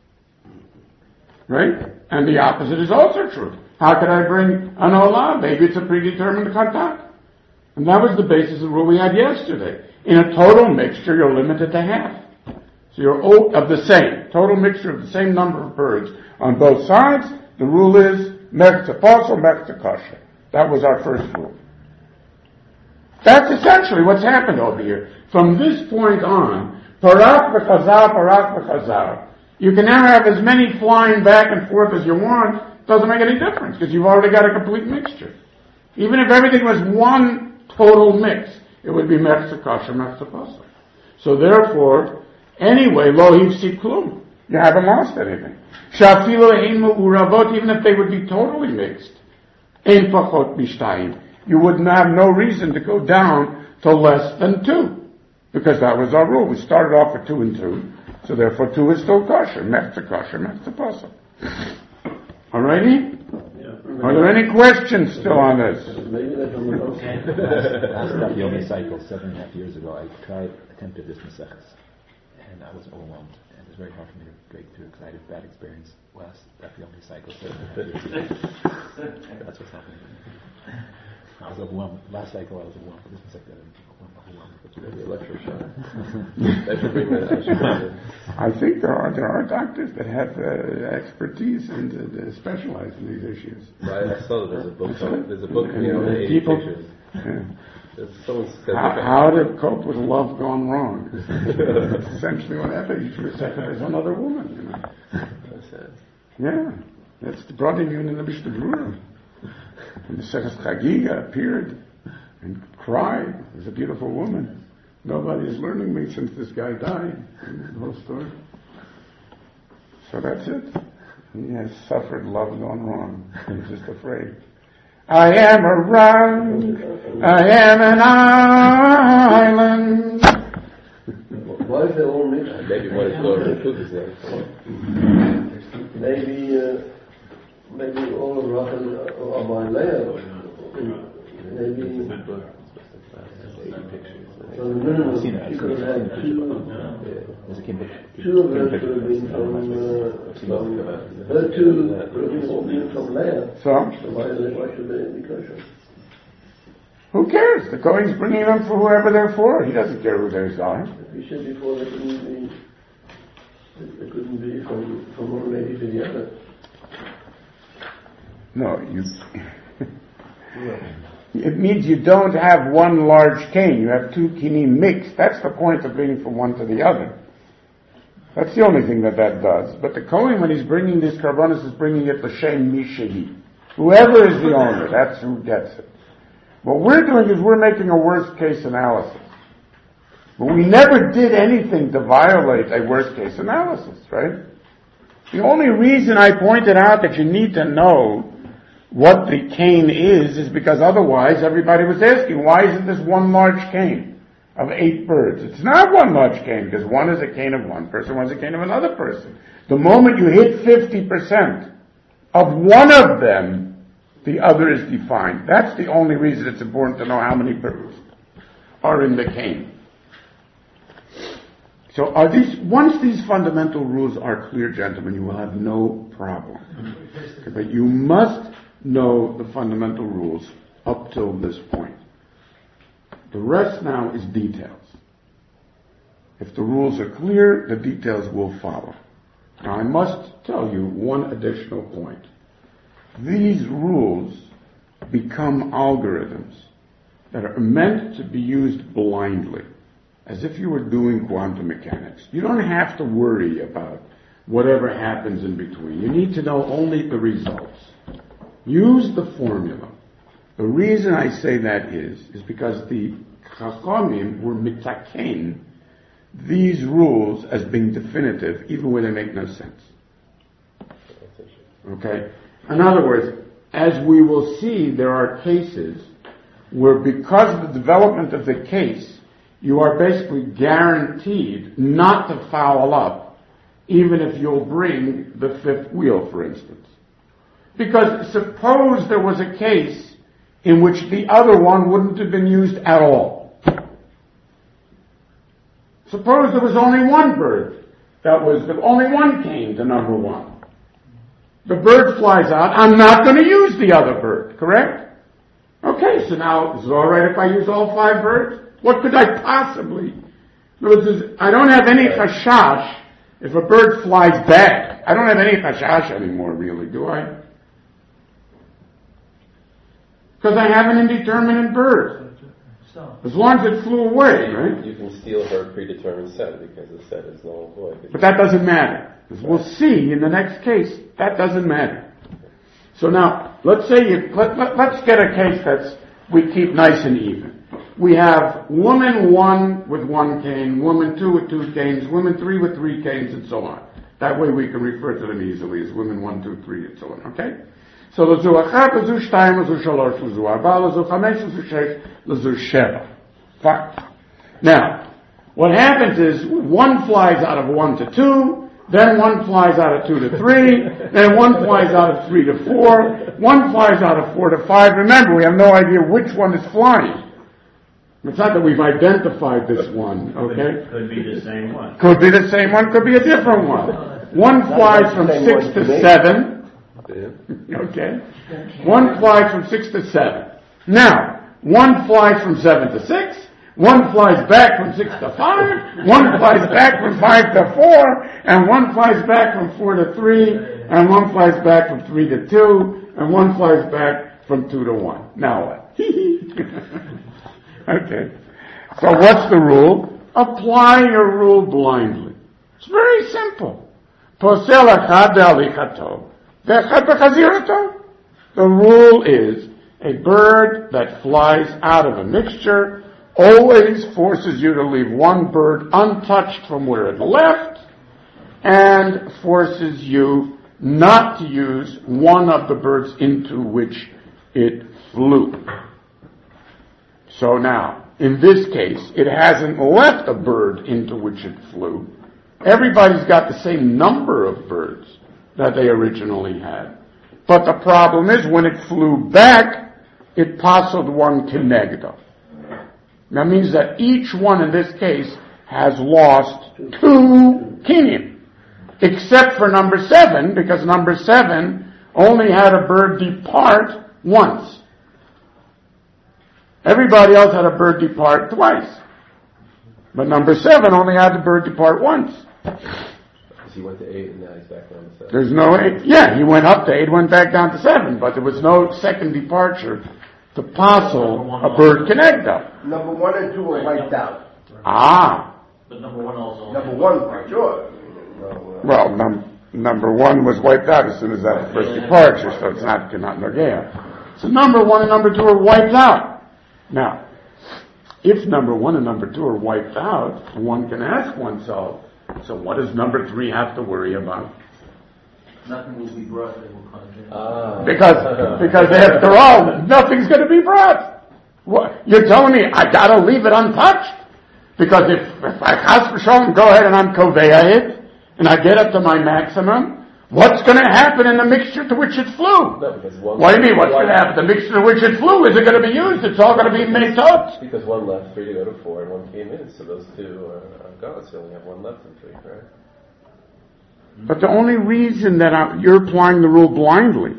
Right? And the opposite is also true. How can I bring an olah? Maybe it's a predetermined chatat. And that was the basis of the rule we had yesterday. In a total mixture, you're limited to half. So you're of the same, total mixture of the same number of birds on both sides. The rule is mech to posel, mech to kosher. That was our first rule. That's essentially what's happened over here. From this point on, parak v'chazar, parak v'chazar. You can now have as many flying back and forth as you want. Doesn't make any difference because you've already got a complete mixture. Even if everything was one total mix, it would be mech to kosher, mech to posel. So therefore, anyway, lo hifsid klum. You haven't lost anything. Shafilo ein mu'uravot, even if they would be totally mixed. Ein pachot mishtayim. You would have no reason to go down to less than two. Because that was our rule. We started off with two and two. So therefore two is still kosher. Mech to kosher, mech to posel. Alrighty? Are there any questions still on this? Last Daf Yomi cycle, seven and a half years ago, I tried, attempted this Maseches. and I was overwhelmed, and it was very hard for me to break through because I had a bad experience last after the only cycle. So that's what's happening. I was overwhelmed. Last cycle, I was overwhelmed. This one cycle, I was overwhelmed. Maybe electroshock. I should bring that. I should bring it. I think there are there are doctors that have uh, expertise and uh, specialize in these issues. Right, I saw that there's a book. There's a book, you know, uh, eighty people, pictures. Yeah. How, how to cope with love gone wrong? That's essentially what happened. For a second, there's another woman. You know. That's it. Yeah, that's the brought in the Mishnah Brura. And the Seches Chagiga appeared and cried. It was a beautiful woman. Nobody is learning me since this guy died. The whole story. So that's it. He has suffered love gone wrong. He's just afraid. I am a rock. I am an island. Why is there all mixed? Maybe one is Lord of Food is there. Maybe, uh, maybe all of Rachel are my layer. Maybe. So the minimum, you could have had two, two of those could have been from, uh, from her two could have all been from Leah. So? So why, why should they be kosher? Who cares? The Kohen's bringing them for whoever they're for. He doesn't care who theirs are. You said before they couldn't be, they couldn't be from, from one lady to the other. No, you... It means you don't have one large cane. You have two kinim mixed. That's the point of bringing from one to the other. That's the only thing that that does. But the Kohen, when he's bringing this karbanos, is bringing it l'shem mishehi. Whoever is the owner, that's who gets it. What we're doing is we're making a worst case analysis. But we never did anything to violate a worst case analysis, right? The only reason I pointed out that you need to know what the cane is, is because otherwise everybody was asking, why isn't this one large cane of eight birds? It's not one large cane, because one is a cane of one person, one is a cane of another person. The moment you hit fifty percent of one of them, the other is defined. That's the only reason it's important to know how many birds are in the cane. So are these, once these fundamental rules are clear, gentlemen, you will have no problem. Okay, but you must know the fundamental rules up till this point. The rest now is details. If the rules are clear, the details will follow. Now I must tell you one additional point. These rules become algorithms that are meant to be used blindly, as if you were doing quantum mechanics. You don't have to worry about whatever happens in between. You need to know only the results. Use the formula. The reason I say that is, is because the Chachamim were mitaken these rules as being definitive, even when they make no sense. Okay? In other words, as we will see, there are cases where because of the development of the case, you are basically guaranteed not to foul up, even if you'll bring the fifth wheel, for instance. Because suppose there was a case in which the other one wouldn't have been used at all. Suppose there was only one bird that was, the only one came to number one. The bird flies out, I'm not going to use the other bird, correct? Okay, so now, is it alright if I use all five birds? What could I possibly? In other words, I don't have any chashash if a bird flies back. I don't have any chashash anymore, really, do I? Because I have an indeterminate bird. As long as it flew away, right? You can steal her predetermined set because the set is null and void. But that doesn't matter. As we'll see in the next case, that doesn't matter. So now, let's say you, let, let, let's get a case that's, we keep nice and even. We have woman one with one cane, woman two with two canes, woman three with three canes, and so on. That way we can refer to them easily as women one, two, three, and so on, okay? So lezu achat, lezu shtayim, lezu shalosh, lezu arba, lezu chamesh, lezu shesh, lezu sheva. Fine. Now, what happens is one flies out of one to two, then one flies out of two to three, then one flies out of three to four, one flies out of four to five. Remember, we have no idea which one is flying. It's not that we've identified this one, okay? Could be the same one. Could be the same one, could be a different one. One flies from six to seven. Okay? One flies from six to seven. Now, one flies from seven to six. One flies back from six to five. One flies back from five to four. And one flies back from four to three. And one flies back from three to two. And one flies back from two to one. Now what? Okay. So what's the rule? Apply your rule blindly. It's very simple. Posel echad alichato, ve'echad b'chazirato. The rule is a bird that flies out of a mixture always forces you to leave one bird untouched from where it left and forces you not to use one of the birds into which it flew. So now, in this case, it hasn't left a bird into which it flew. Everybody's got the same number of birds that they originally had. But the problem is, when it flew back, it passed one kenegdo. That means that each one in this case has lost two kinim. Except for number seven, because number seven only had a bird depart once. Everybody else had a bird depart twice. But number seven only had the bird depart once. Because he went to eight and now he's back down to seven. There's no eight. Yeah, he went up to eight, went back down to seven, but there was no second departure to passel a bird kenegdo. Number one and two were wiped out. Ah. But number one also. Number one, for sure. Well, num- number one was wiped out as soon as that first departure, so it's not not nogea. So number one and number two are wiped out. Now, if number one and number two are wiped out, one can ask oneself, so what does number three have to worry about? Nothing will be brought, they will come in. Ah. Because, because after all, nothing's going to be brought. What, you're telling me I gotta leave it untouched? Because if, if I chas v'sholom go ahead and I'm koveya it, and I get up to my maximum, what's going to happen in the mixture to which it flew? No, because one what do you mean, what's going to happen? The mixture to which it flew, is it going to be used? It's all going to be made up. Because one left three to go to four and one came in, so those two are, are gone, so you only have one left in three, right? But the only reason that I'm, you're applying the rule blindly,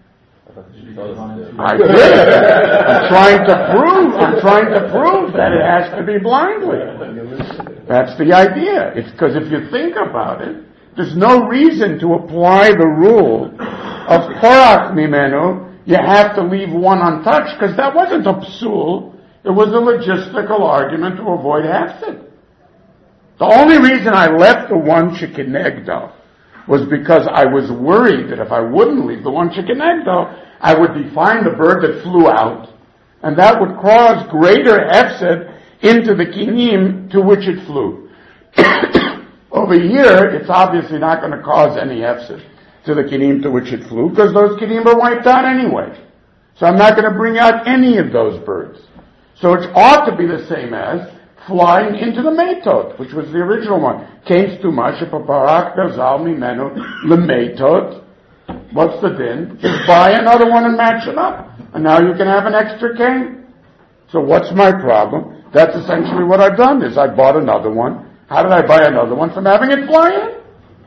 I did. I'm trying to prove, I'm trying to prove that it has to be blindly. That's the idea. It's because if you think about it, there's no reason to apply the rule of korach mimenu. You have to leave one untouched, because that wasn't a psul. It was a logistical argument to avoid hefsid. The only reason I left the one shekinegdo was because I was worried that if I wouldn't leave the one shekinegdo, I would define the bird that flew out, and that would cause greater hefsid into the kinim to which it flew. Over here, it's obviously not going to cause any hefsid to the kinim to which it flew, because those kinim are wiped out anyway. So I'm not going to bring out any of those birds. So it ought to be the same as flying into the metot, which was the original one. Kain stuma shepaparak gazal mimenu lemetot. What's the din? Just buy another one and match it up. And now you can have an extra cane. So what's my problem? That's essentially what I've done, is I bought another one. How did I buy another one? From having it fly in.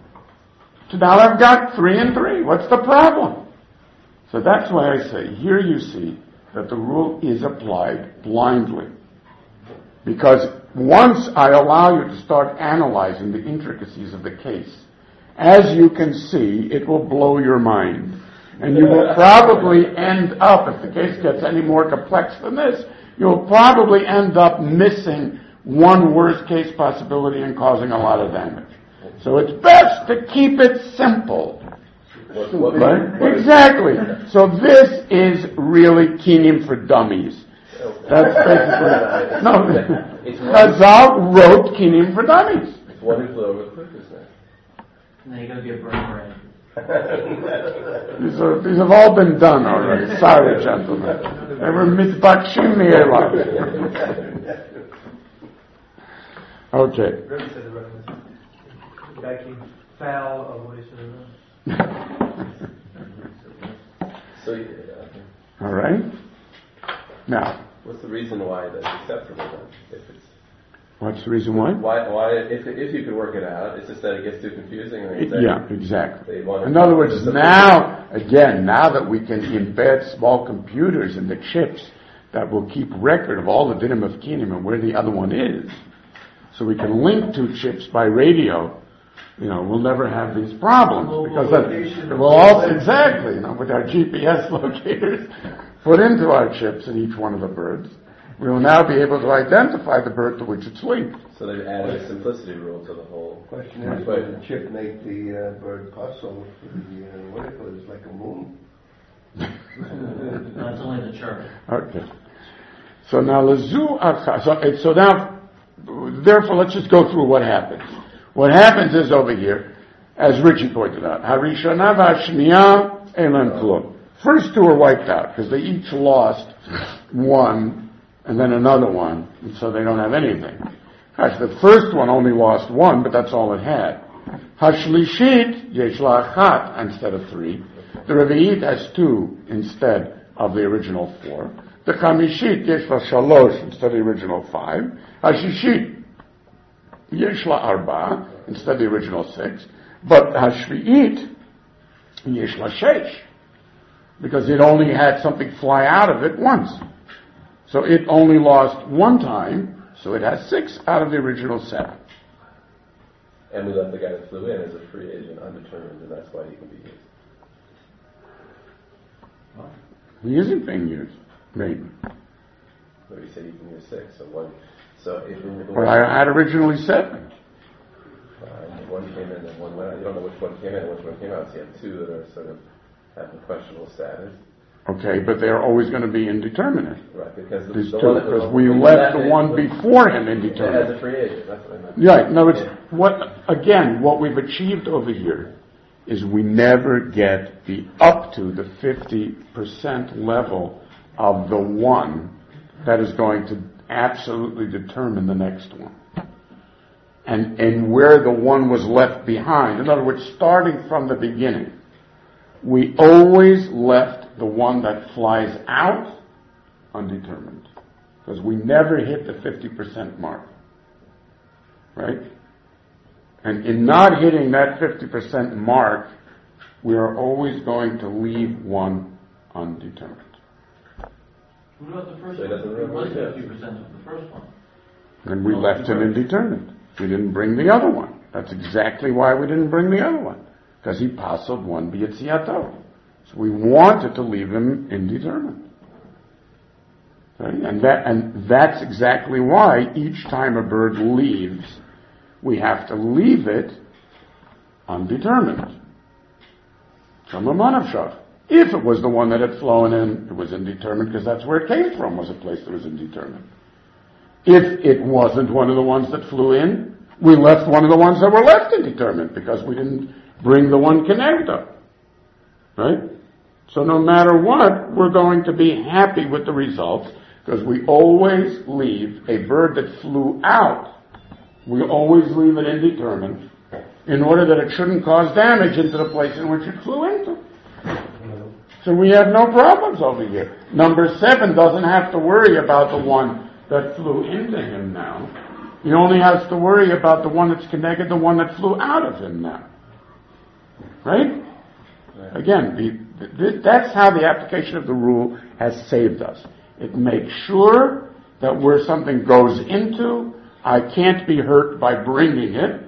So now I've got three and three. What's the problem? So that's why I say, here you see that the rule is applied blindly. Because once I allow you to start analyzing the intricacies of the case, as you can see, it will blow your mind. And you will probably end up, if the case gets any more complex than this, you'll probably end up missing one worst case possibility and causing a lot of damage. So it's best to keep it simple. What, what, right? what Exactly. So this is really kinim for dummies. That's basically, no, Chazal wrote kinim for dummies. It's one who flew over the cuckoo's nest. And then you're going to be a burn These, are, these have all been done already. Sorry, gentlemen. They were mitbakshim mi'elav. Okay. Rebbe said the reference. The guy came foul of what he should have done. So, yeah. All right. Now, What's the reason why that's acceptable then? If it's What's the reason why? Why, why if, if you could work it out, it's just that it gets too confusing. Or It- yeah, exactly. they want In to- other words, now, again, now that we can embed small computers in the chips that will keep record of all the dinim of kinim and where the other one is, so we can link two chips by radio, you know, we'll never have these problems because that, we'll also, exactly, you know, with our G P S locators put into our chips in each one of the birds, we will now be able to identify the bird to which it's linked. So they added a simplicity rule to the whole. Question is, But- does the chip make the uh, bird puzzle for the, uh, what do you call it, it's like a moon? No, it's only the church. Okay. So now, lezu acha. So, it- so now, therefore, let's just go through what happens. What happens is over here, as Richie pointed out, harishona v'ashniya elan klum. First two are wiped out because they each lost one and then another one, and so they don't have anything. Gosh, the first one only lost one, but that's all it had. Hashlishit yesh la achat instead of three. The Revi'it has two instead of the original four. The Chamishit yesh la shalosh instead of the original five. Hashishit yesh la arba instead of the original six. But Hashvi'it yesh la shesh, because it only had something fly out of it once. So it only lost one time, so it has six out of the original seven. And we left the guy that flew in as a free agent, undetermined, and that's why he can be used. He isn't being used, maybe. But he said he can use six, so one. So if we Well, I had originally seven. Uh, one came in and one went out. You don't know which one came in and which one came out. So you have two that are sort of have a questionable status. Okay, but they're always going to be indeterminate. Right, because the, These the two, one that because was, we was left the in, one was, before him as indeterminate. a free agent. That's what I meant. Right. No, it's what again. What we've achieved over here is we never get the up to the fifty percent level of the one that is going to absolutely determine the next one, and and where the one was left behind. In other words, starting from the beginning, we always left the one that flies out undetermined, because we never hit the fifty percent mark. Right? And in not hitting that fifty percent mark, we are always going to leave one undetermined. What about the first So it doesn't one? It was really fifty percent of the first one. And we left him indeterminate. We didn't bring the other one. That's exactly why we didn't bring the other one. Because he passled one b'yetziato. So we wanted to leave him indeterminate. Right? And that, and that's exactly why each time a bird leaves, we have to leave it undetermined. From a manavshach. If it was the one that had flown in, it was indeterminate because that's where it came from, was a place that was indeterminate. If it wasn't one of the ones that flew in, we left one of the ones that were left indeterminate because we didn't bring the one connector. Right? So no matter what, we're going to be happy with the results because we always leave a bird that flew out. We always leave it indeterminate in order that it shouldn't cause damage into the place in which it flew into. So we have no problems over here. Number seven doesn't have to worry about the one that flew into him now. He only has to worry about the one that's connected, the one that flew out of him now. Right? Again, the, the, that's how the application of the rule has saved us. It makes sure that where something goes into, I can't be hurt by bringing it.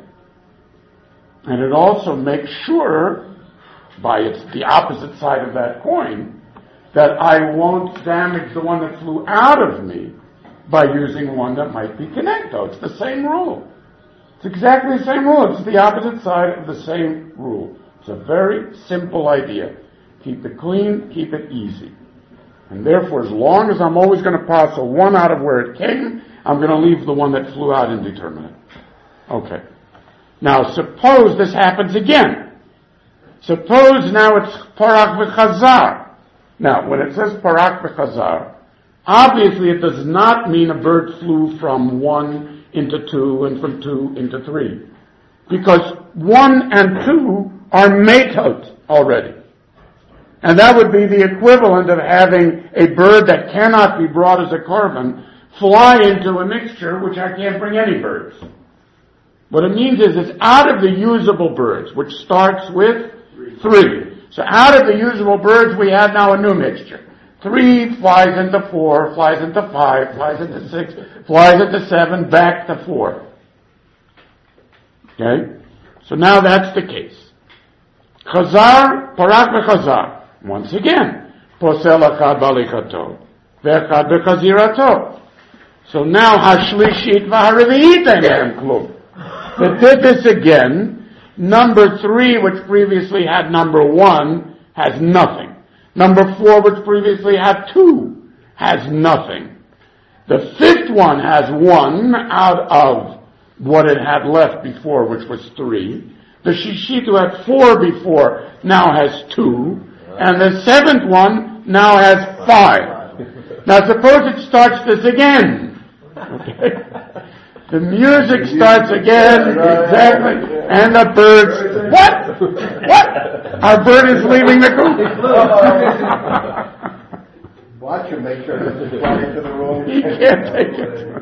And it also makes sure, by its, the opposite side of that coin, that I won't damage the one that flew out of me by using one that might be connected. It's the same rule. It's exactly the same rule. It's the opposite side of the same rule. It's a very simple idea. Keep it clean, keep it easy. And therefore, as long as I'm always going to pass a one out of where it came, I'm going to leave the one that flew out indeterminate. Okay. Now, suppose this happens again. Suppose now it's parak v'chazar. Now, when it says parak v'chazar, obviously it does not mean a bird flew from one into two and from two into three. Because one and two are metot already. And that would be the equivalent of having a bird that cannot be brought as a korban fly into a mixture which I can't bring any birds. What it means is it's out of the usable birds, which starts with three. So out of the usable birds, we have now a new mixture. Three flies into four, flies into five, flies into six, flies into seven, back to four. Okay? So now that's the case. Chazar, parak v'chazar. Once again, posel echad balikato, ve'echad b'chazirato. So now hashlishit v'hareviyit ein klum. They did this again. Number three, which previously had number one, has nothing. Number four, which previously had two, has nothing. The fifth one has one out of what it had left before, which was three. The shishit, who had four before, now has two. And the seventh one now has five. Now suppose it starts this again. Okay? The music starts again, exactly, and the birds, what? What? Our bird is leaving the coop. Watch him, make sure it doesn't fly into the wrong. He can't take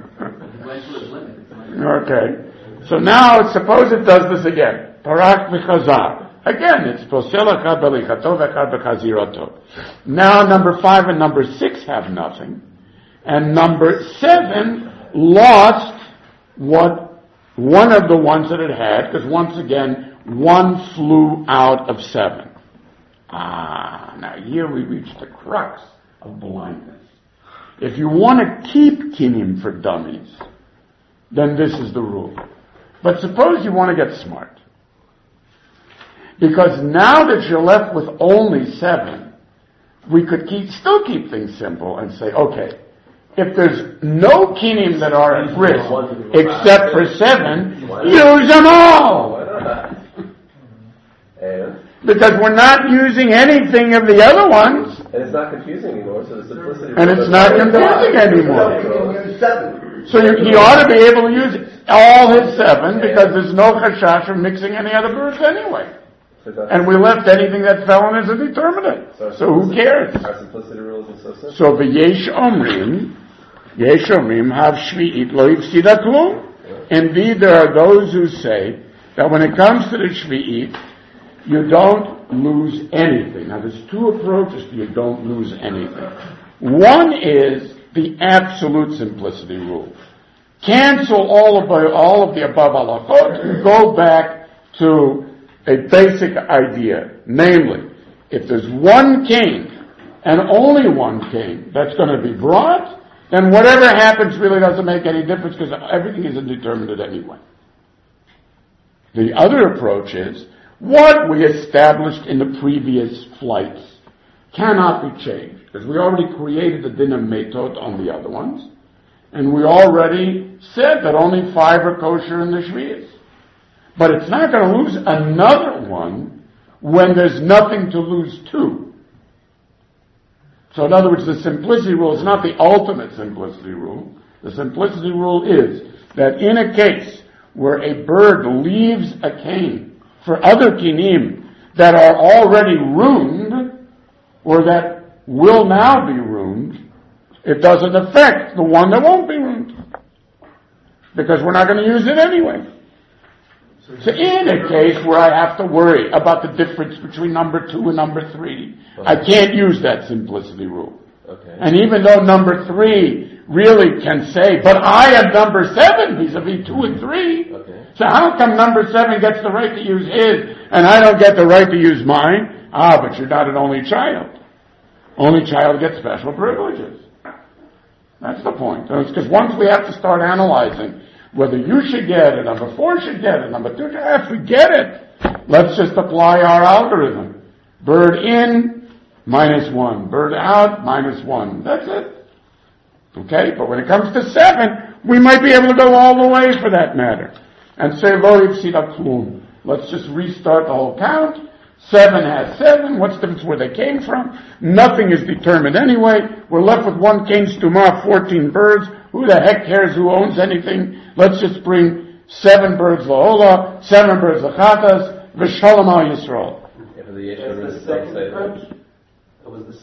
it. Okay. So now, suppose it does this again. Parak v'chazar. Again, it's posel echad b'lichato v'echad b'chazirato. Now number five and number six have nothing. And number seven lost what one of the ones that it had, because once again, one flew out of seven. Ah, now here we reach the crux of blindness. If you want to keep kinim for dummies, then this is the rule. But suppose you want to get smart. Because now that you're left with only seven, we could keep, still keep things simple and say, okay, if there's no kinim that are at risk except for seven, use them all! Because we're not using anything of the other ones. And it's not confusing anymore, so the simplicity... And it's not confusing anymore. So you, he ought to be able to use all his seven, because there's no chashash from mixing any other birds anyway. And we left anything that fell in as a determinant. So, so who cares? Our simplicity rule is so simple. So v'yesh omrim, yesh omrim, hav shvi'it lo yifsida klum. Indeed, there are those who say that when it comes to the shvi'it, you don't lose anything. Now there's two approaches to you don't lose anything. One is the absolute simplicity rule. Cancel all of the, all of the above halachot and go back to a basic idea, namely, if there's one king and only one king that's going to be brought, then whatever happens really doesn't make any difference because everything is indeterminate anyway. The other approach is what we established in the previous flights cannot be changed because we already created the din of metot on the other ones, and we already said that only five are kosher in the shviyas. But it's not going to lose another one when there's nothing to lose to. So in other words, the simplicity rule is not the ultimate simplicity rule. The simplicity rule is that in a case where a bird leaves a cane for other kinim that are already ruined, or that will now be ruined, it doesn't affect the one that won't be ruined. Because we're not going to use it anyway. So in a case where I have to worry about the difference between number two and number three, I can't use that simplicity rule. Okay. And even though number three really can say, but I am number seven vis-a-vis two and three, okay. So how come number seven gets the right to use his and I don't get the right to use mine? Ah, but you're not an only child. Only child gets special privileges. That's the point. It's because once we have to start analyzing whether you should get it, number four should get it, number two should ah, forget it. Let's just apply our algorithm. Bird in, minus one. Bird out, minus one. That's it. Okay? But when it comes to seven, we might be able to go all the way for that matter. And say, lo yipsida klum. Let's just restart the whole count. Seven has seven. What's the difference where they came from? Nothing is determined anyway. We're left with one king stumah, fourteen birds. Who the heck cares who owns anything? Let's just bring seven birds la'ola, seven birds lachatas, v'shalom al Yisrael. Yeah, for the Yeshua is the same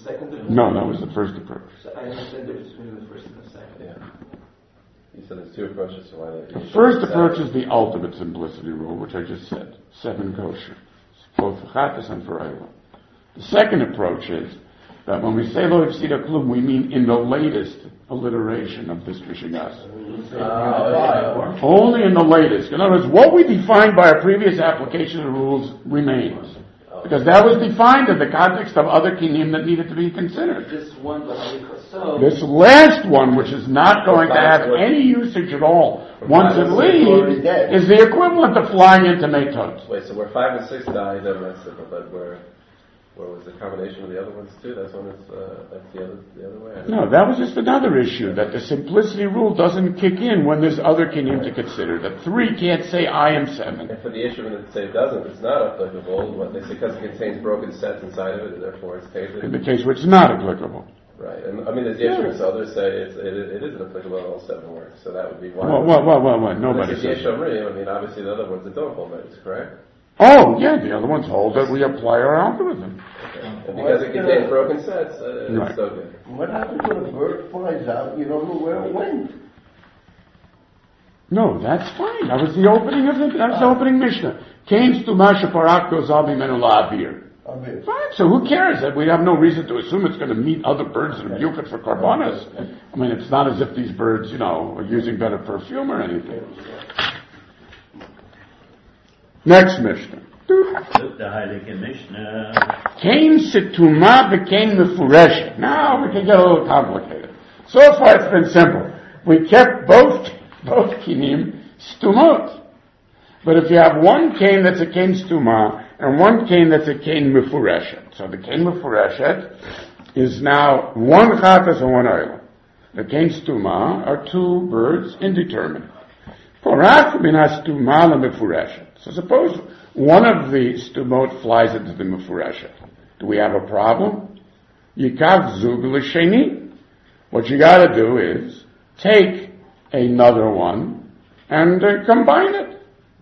second approach? No, that was the first approach. So I understand the difference between the first and the second. Yeah. You said there's two approaches to why they... The first approach is the ultimate simplicity rule, which I just said. Seven kosher. Both for chatas and for oila. The second approach is that when we say lo ifsida klum, we mean in the latest alliteration of this Mishigas. Uh, Only in the latest. In other words, what we defined by our previous application of the rules remains. Because that was defined in the context of other kinim that needed to be considered. This one, so this last one, which is not going to have any usage at all once it leaves, is the equivalent of flying into Meitot. Wait, so where five and six die, then that's it. But where, where was the combination of the other ones too? That's when it's uh, that's the other the other way. No, that was just another issue, that the simplicity rule doesn't kick in when there's other kinim to consider. That three can't say I am seven. And for the issue when it say it doesn't, it's not applicable. What they say, because it contains broken sets inside of it, and therefore it's tainted. In the case where it's not applicable. Right, and I mean, there's the issue, so others say it's, it, it isn't applicable in all seven words, so that would be one. Well, well, well, well, well nobody says says that. I mean, obviously the other ones that don't hold that is correct. Oh, yeah, the other ones hold that we apply our algorithm. Okay. And because it contains broken sets, uh, right. It's so good. What happens when a bird flies out, you don't know where it went? No, that's fine. That was the opening of the, that was the opening Mishnah. Kain stumasha parak goes al mimenu la'avir. Fine, so who cares? That we have no reason to assume it's going to meet other birds and rebuke it for karbanas. I mean, it's not as if these birds, you know, are using better perfume or anything. Next Mishnah. The Heilige Mishnah. Kain situma v'kain mefureshet. Now we can get a little complicated. So far it's been simple. We kept both both kinim stumot. But if you have one kain that's a kain stuma and one kain that's a kain mefureshet, so the kain mefureshet is now one chatas and one oila. The kain stuma are two birds indeterminate. Porat min hastuma lemefureshet. So suppose one of the stumot flies into the mefureshet. Do we have a problem? Yikav zug l'sheni. What you got to do is take another one and uh, combine it.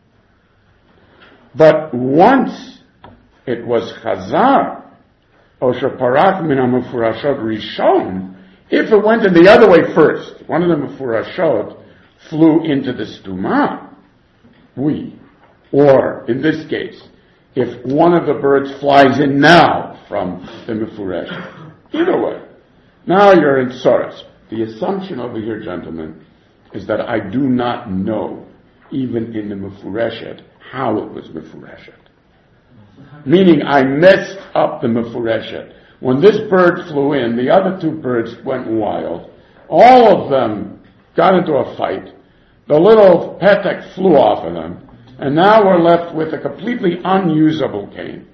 But once it was chazar, osher parak min hamefurashot rishon, if it went in the other way first, one of the mefurashot flew into the stuma, we, or in this case, if one of the birds flies in now from the mefureshet, either way, now you're in soros. The assumption over here, gentlemen, is that I do not know, even in the mefureshet, how it was mefureshet. Meaning I messed up the mefureshet. When this bird flew in, the other two birds went wild. All of them got into a fight. The little petek flew off of them. And now we're left with a completely unusable cane.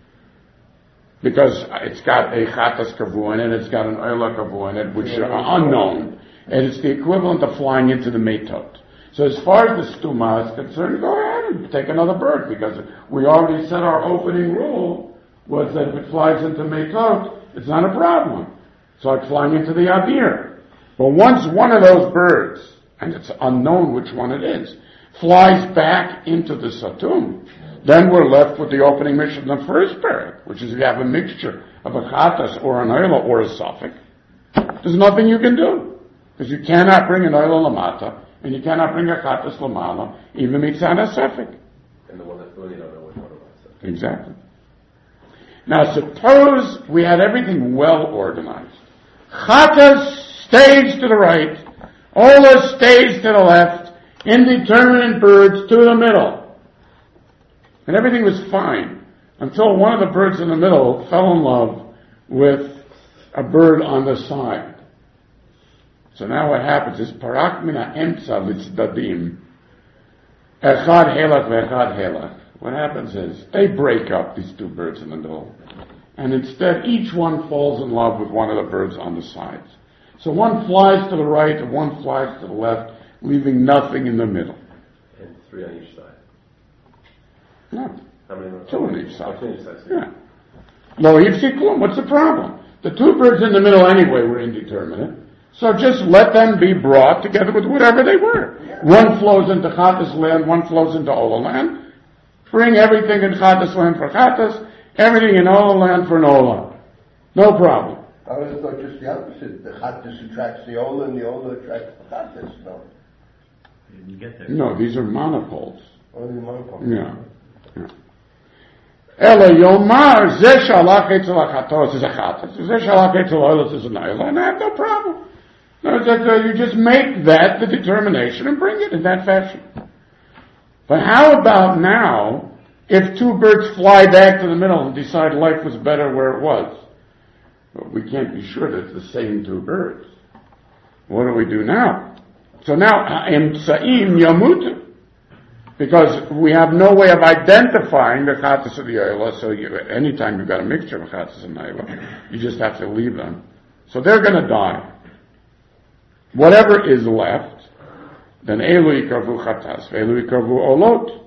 Because it's got a chatas kavu in it, it's got an oila kavu in it, which are unknown. And it's the equivalent of flying into the metot. So as far as the stuma is concerned, go ahead and take another bird, because we already said our opening rule was that if it flies into metot, it's not a problem. It's like flying into the avir. But once one of those birds, and it's unknown which one it is, flies back into the satum, then we're left with the opening mission of the first parak, which is if you have a mixture of a chatas or an oila or a suffix, there's nothing you can do. Because you cannot bring an oila lamata, and you cannot bring a chatas lamala, even mitzad a suffix. And the one that flew, you don't know which one it was. Exactly. Now suppose we had everything well organized. Chatas stays to the right, oila stays to the left, indeterminate birds to the middle. And everything was fine until one of the birds in the middle fell in love with a bird on the side. So now what happens is parak mina emtza litzdadim echad helach ve'echad helach. What happens is they break up, these two birds in the middle, and instead each one falls in love with one of the birds on the sides. So one flies to the right and one flies to the left, leaving nothing in the middle. And three on each side. No. How many? Two on each side. Two on each side. Yeah. Lo yifsiklum. What's the problem? The two birds in the middle anyway were indeterminate. So just let them be brought together with whatever they were. One flows into Chatas land, one flows into Ola land. Bring everything in Chatas land for Chatas, everything in Ola land for Nola. No problem. I would have thought just the opposite. The Chattis attracts the Ola and the Ola attracts the Chattis, no? You didn't get there. No, these are monopoles. Only monopole. Yeah. yeah. Ela Yomar, Ze Shalach Etzel HaChatos is a Chattis. Ze Shalach Etzel Oilos is an Oila, and I have no problem. No, it's that, uh, you just make that the determination and bring it in that fashion. But how about now, if two birds fly back to the middle and decide life was better where it was? Well, we can't be sure that it's the same two birds. What do we do now? So now, Emtsa'im Yamutu. Because we have no way of identifying the Chattis of the Oila, so you, anytime you've got a mixture of Chattis and Oila, you just have to leave them. So they're going to die. Whatever is left, then Elu Yikarvu Chatas, Elu Yikarvu Olot.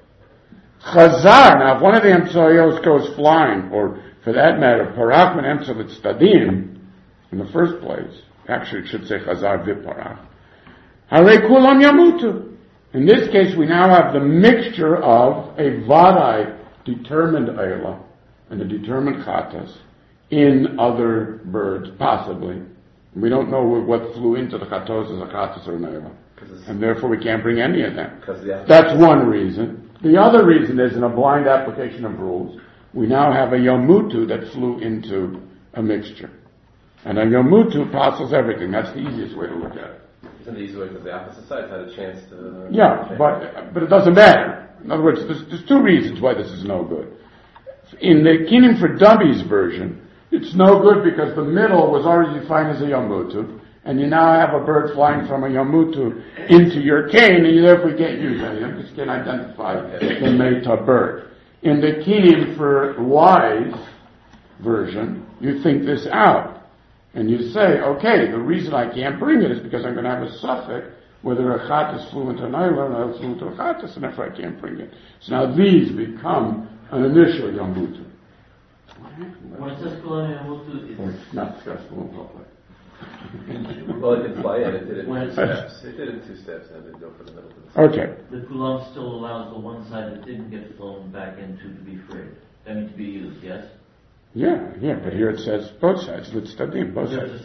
Chazar, now if one of the Emtsa'yos goes flying, or for that matter, Parach and Emtsalit Stadim, in the first place, actually it should say Chazar Viparach, Hare Kulam Yamutu. In this case, we now have the mixture of a Vadai determined Eila and a determined Chatas in other birds, possibly. We don't know what flew into the Chatos as a Chatas or an Eila. And therefore we can't bring any of them. That's one reason. The other reason is, in a blind application of rules, we now have a Yamutu that flew into a mixture. And a Yamutu passes everything. That's the easiest way to look at it. Isn't it easy because the opposite sides had a chance to... Yeah, but but it doesn't matter. In other words, there's, there's two reasons why this is no good. In the Kinim for Dummies version, it's no good because the middle was already defined as a Yamutu, and you now have a bird flying from a Yamutu into your cane, and you therefore can't use any of them because you can't identify the Meta bird. In the Kinim for Wise version, you think this out. And you say, okay, the reason I can't bring it is because I'm going to have a suffix, whether a Chatas flew into an Eila or an Eila flew into a Chatas, and therefore I can't bring it. So now these become an initial Yamutu. When it says Kulam Yamutu, it's not stressful in public. Well, it did fly in, it did it in two steps. It did it in two steps, and it didn't go for the middle of the Okay. The Kulam still allows the one side that didn't get flown back into to be free. I mean, to be used, yes? Yeah, yeah, but here it says both sides. Let's study both sides.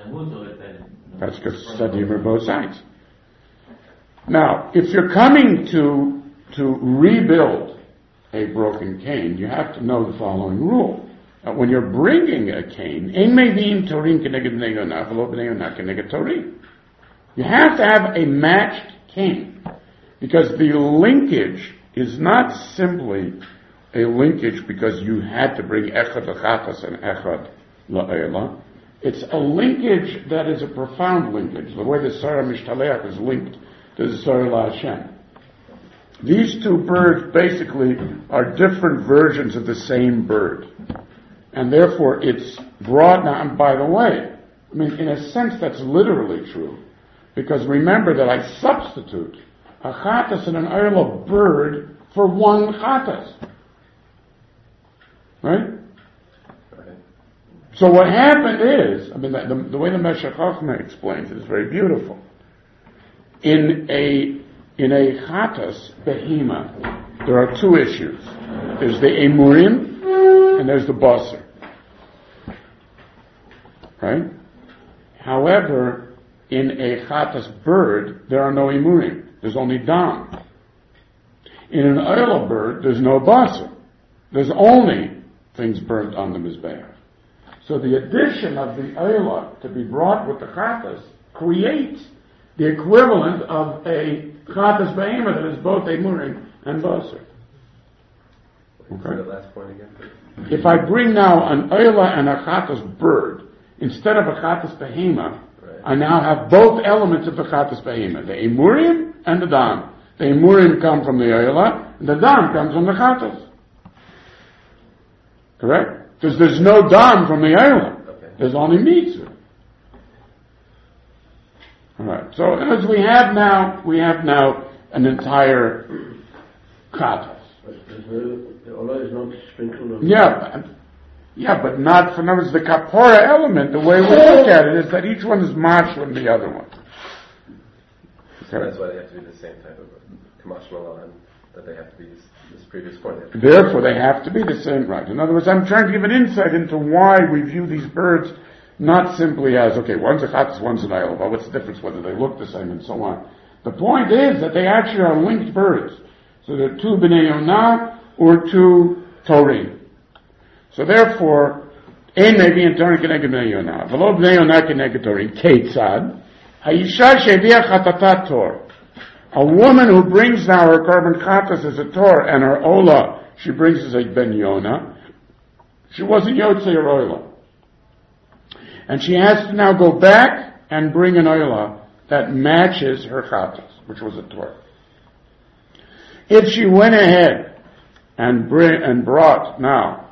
That's because studying are both sides. Now, if you're coming to to rebuild a broken cane, you have to know the following rule. Uh, when you're bringing a cane, you have to have a matched cane, because the linkage is not simply a linkage because you had to bring echad l'chatas and echad la'ela. It's a linkage that is a profound linkage, the way the Sarah Mishtaleach is linked to the Sarah LaHashem. These two birds basically are different versions of the same bird. And therefore it's brought now, and by the way, I mean, in a sense that's literally true, because remember that I substitute a chatas and an ayla bird for one chatas. Right? So what happened is, I mean, the, the, the way the Meshech Chochmah explains it is very beautiful. In a in a chatas behema, there are two issues. There's the emurim and there's the basar. Right? However, in a chatas bird, there are no emurim. There's only dam. In an ayla bird, there's no basar. There's only things burnt on the mizbeach. So the addition of the ayla to be brought with the chatas creates the equivalent of a chatas behema that is both emurim and basar. Okay. The last point again, please. If I bring now an ayla and a chatas bird instead of a chatas behema, right, I now have both elements of the chatas behema, the emurim and the dam. The emurim come from the ayla, and the dam comes from the chatas. Correct? Because there's no dam from the ayla. Okay. There's only mitzvah. Alright, so as we have now, we have now an entire chatas. Yeah, but, yeah, but not, for numbers, the kapora element, the way we look at it is that each one is marshal in the other one. So that's why they have to be the same type of kamash malan. that they have to be this, this previous point. They Therefore, they have to be the same, right? In other words, I'm trying to give an insight into why we view these birds not simply as, okay, one's a chatas, one's an ayla. Well, what's the difference whether they look the same and so on? The point is that they actually are linked birds. So they're two b'nei yonah or two torim. So therefore, ein maybe in torim keneged b'nei yonah, v'lo b'nei yonah keneged torim. Keitzad ha'isha she'viah chatatat tor. A woman who brings now her carbon chatas as a tor and her ola, she brings as a ben yonah. She wasn't yotzei or ola. And she has to now go back and bring an oila that matches her chatas, which was a tor. If she went ahead and bring, and brought now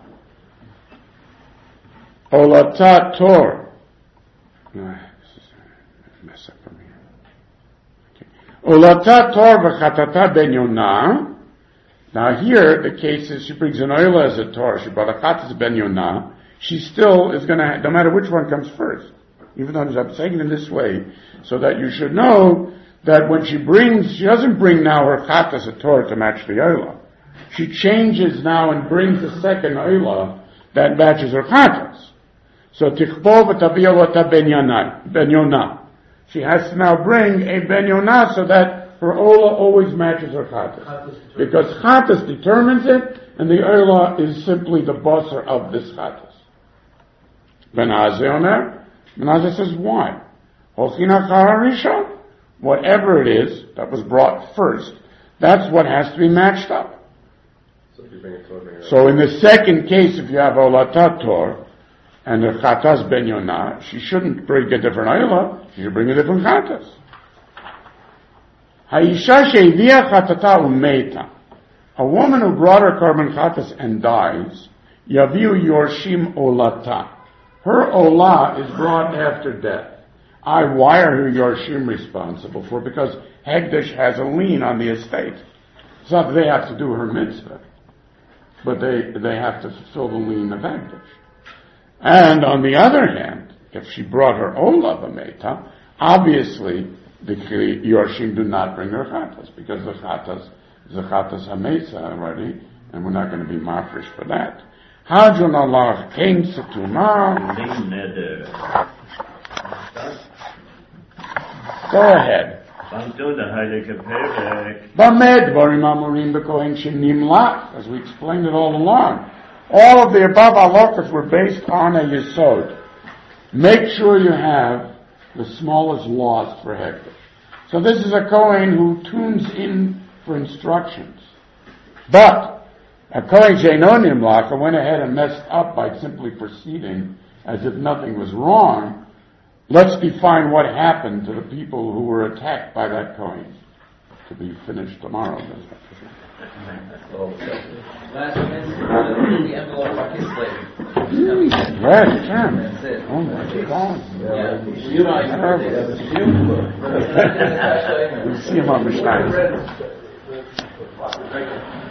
olata tor, no, this is a mess up from here. Okay. Olata tor v'chatata ben yonah. Now here the case is she brings an oila as a tor. She brought a chatas ben yonah. She still is going to, no matter which one comes first, even though I'm saying it in this way, so that you should know that when she brings, she doesn't bring now her chatas a Torah to match the oila. She changes now and brings the second oila that matches her chatas. So tichbo v'tabiyah ben yonah. She has to now bring a ben yonah so that her oila always matches her chatas. Because chatas determines it, and the oila is simply the basar of this chatas. Ben Azeh Omer, Ben Azeh says, why? Holchina Chaharisha, whatever it is that was brought first, that's what has to be matched up. So, if you bring it to so in the second case, if you have Olata Tor and the Chatas Ben Yonah, she shouldn't bring a different Ayla, she should bring a different Chatas. Ha'isha she'ivia chatata u'meita. A woman who brought her carbon Chatas and dies, Yaviu Yorshim Olata. Her olah is brought after death. I, why are her Yorshim responsible for? Because Hegdish has a lien on the estate. It's not that they have to do her mitzvah, but they, they have to fulfill the lien of Hegdish. And on the other hand, if she brought her olah b'meita, obviously the Yorshim do not bring her chatas, because the chatas is a chatas hamesa already, and we're not going to be mafresh for that. Hadron Allah came to Tumah. Go ahead. As we explained it all along. All of the above halakhas were based on a yesod. Make sure you have the smallest loss for hekdesh. So this is a Kohen who tunes in for instructions. But a Kohen She'eino Nimlach went ahead and messed up by simply proceeding as if nothing was wrong. Let's define what happened to the people who were attacked by that Kohen, to be finished tomorrow. Last minute, the envelope for his slave. Right, can. That's it. Oh my God. Yeah. You know, We'll see him on the side.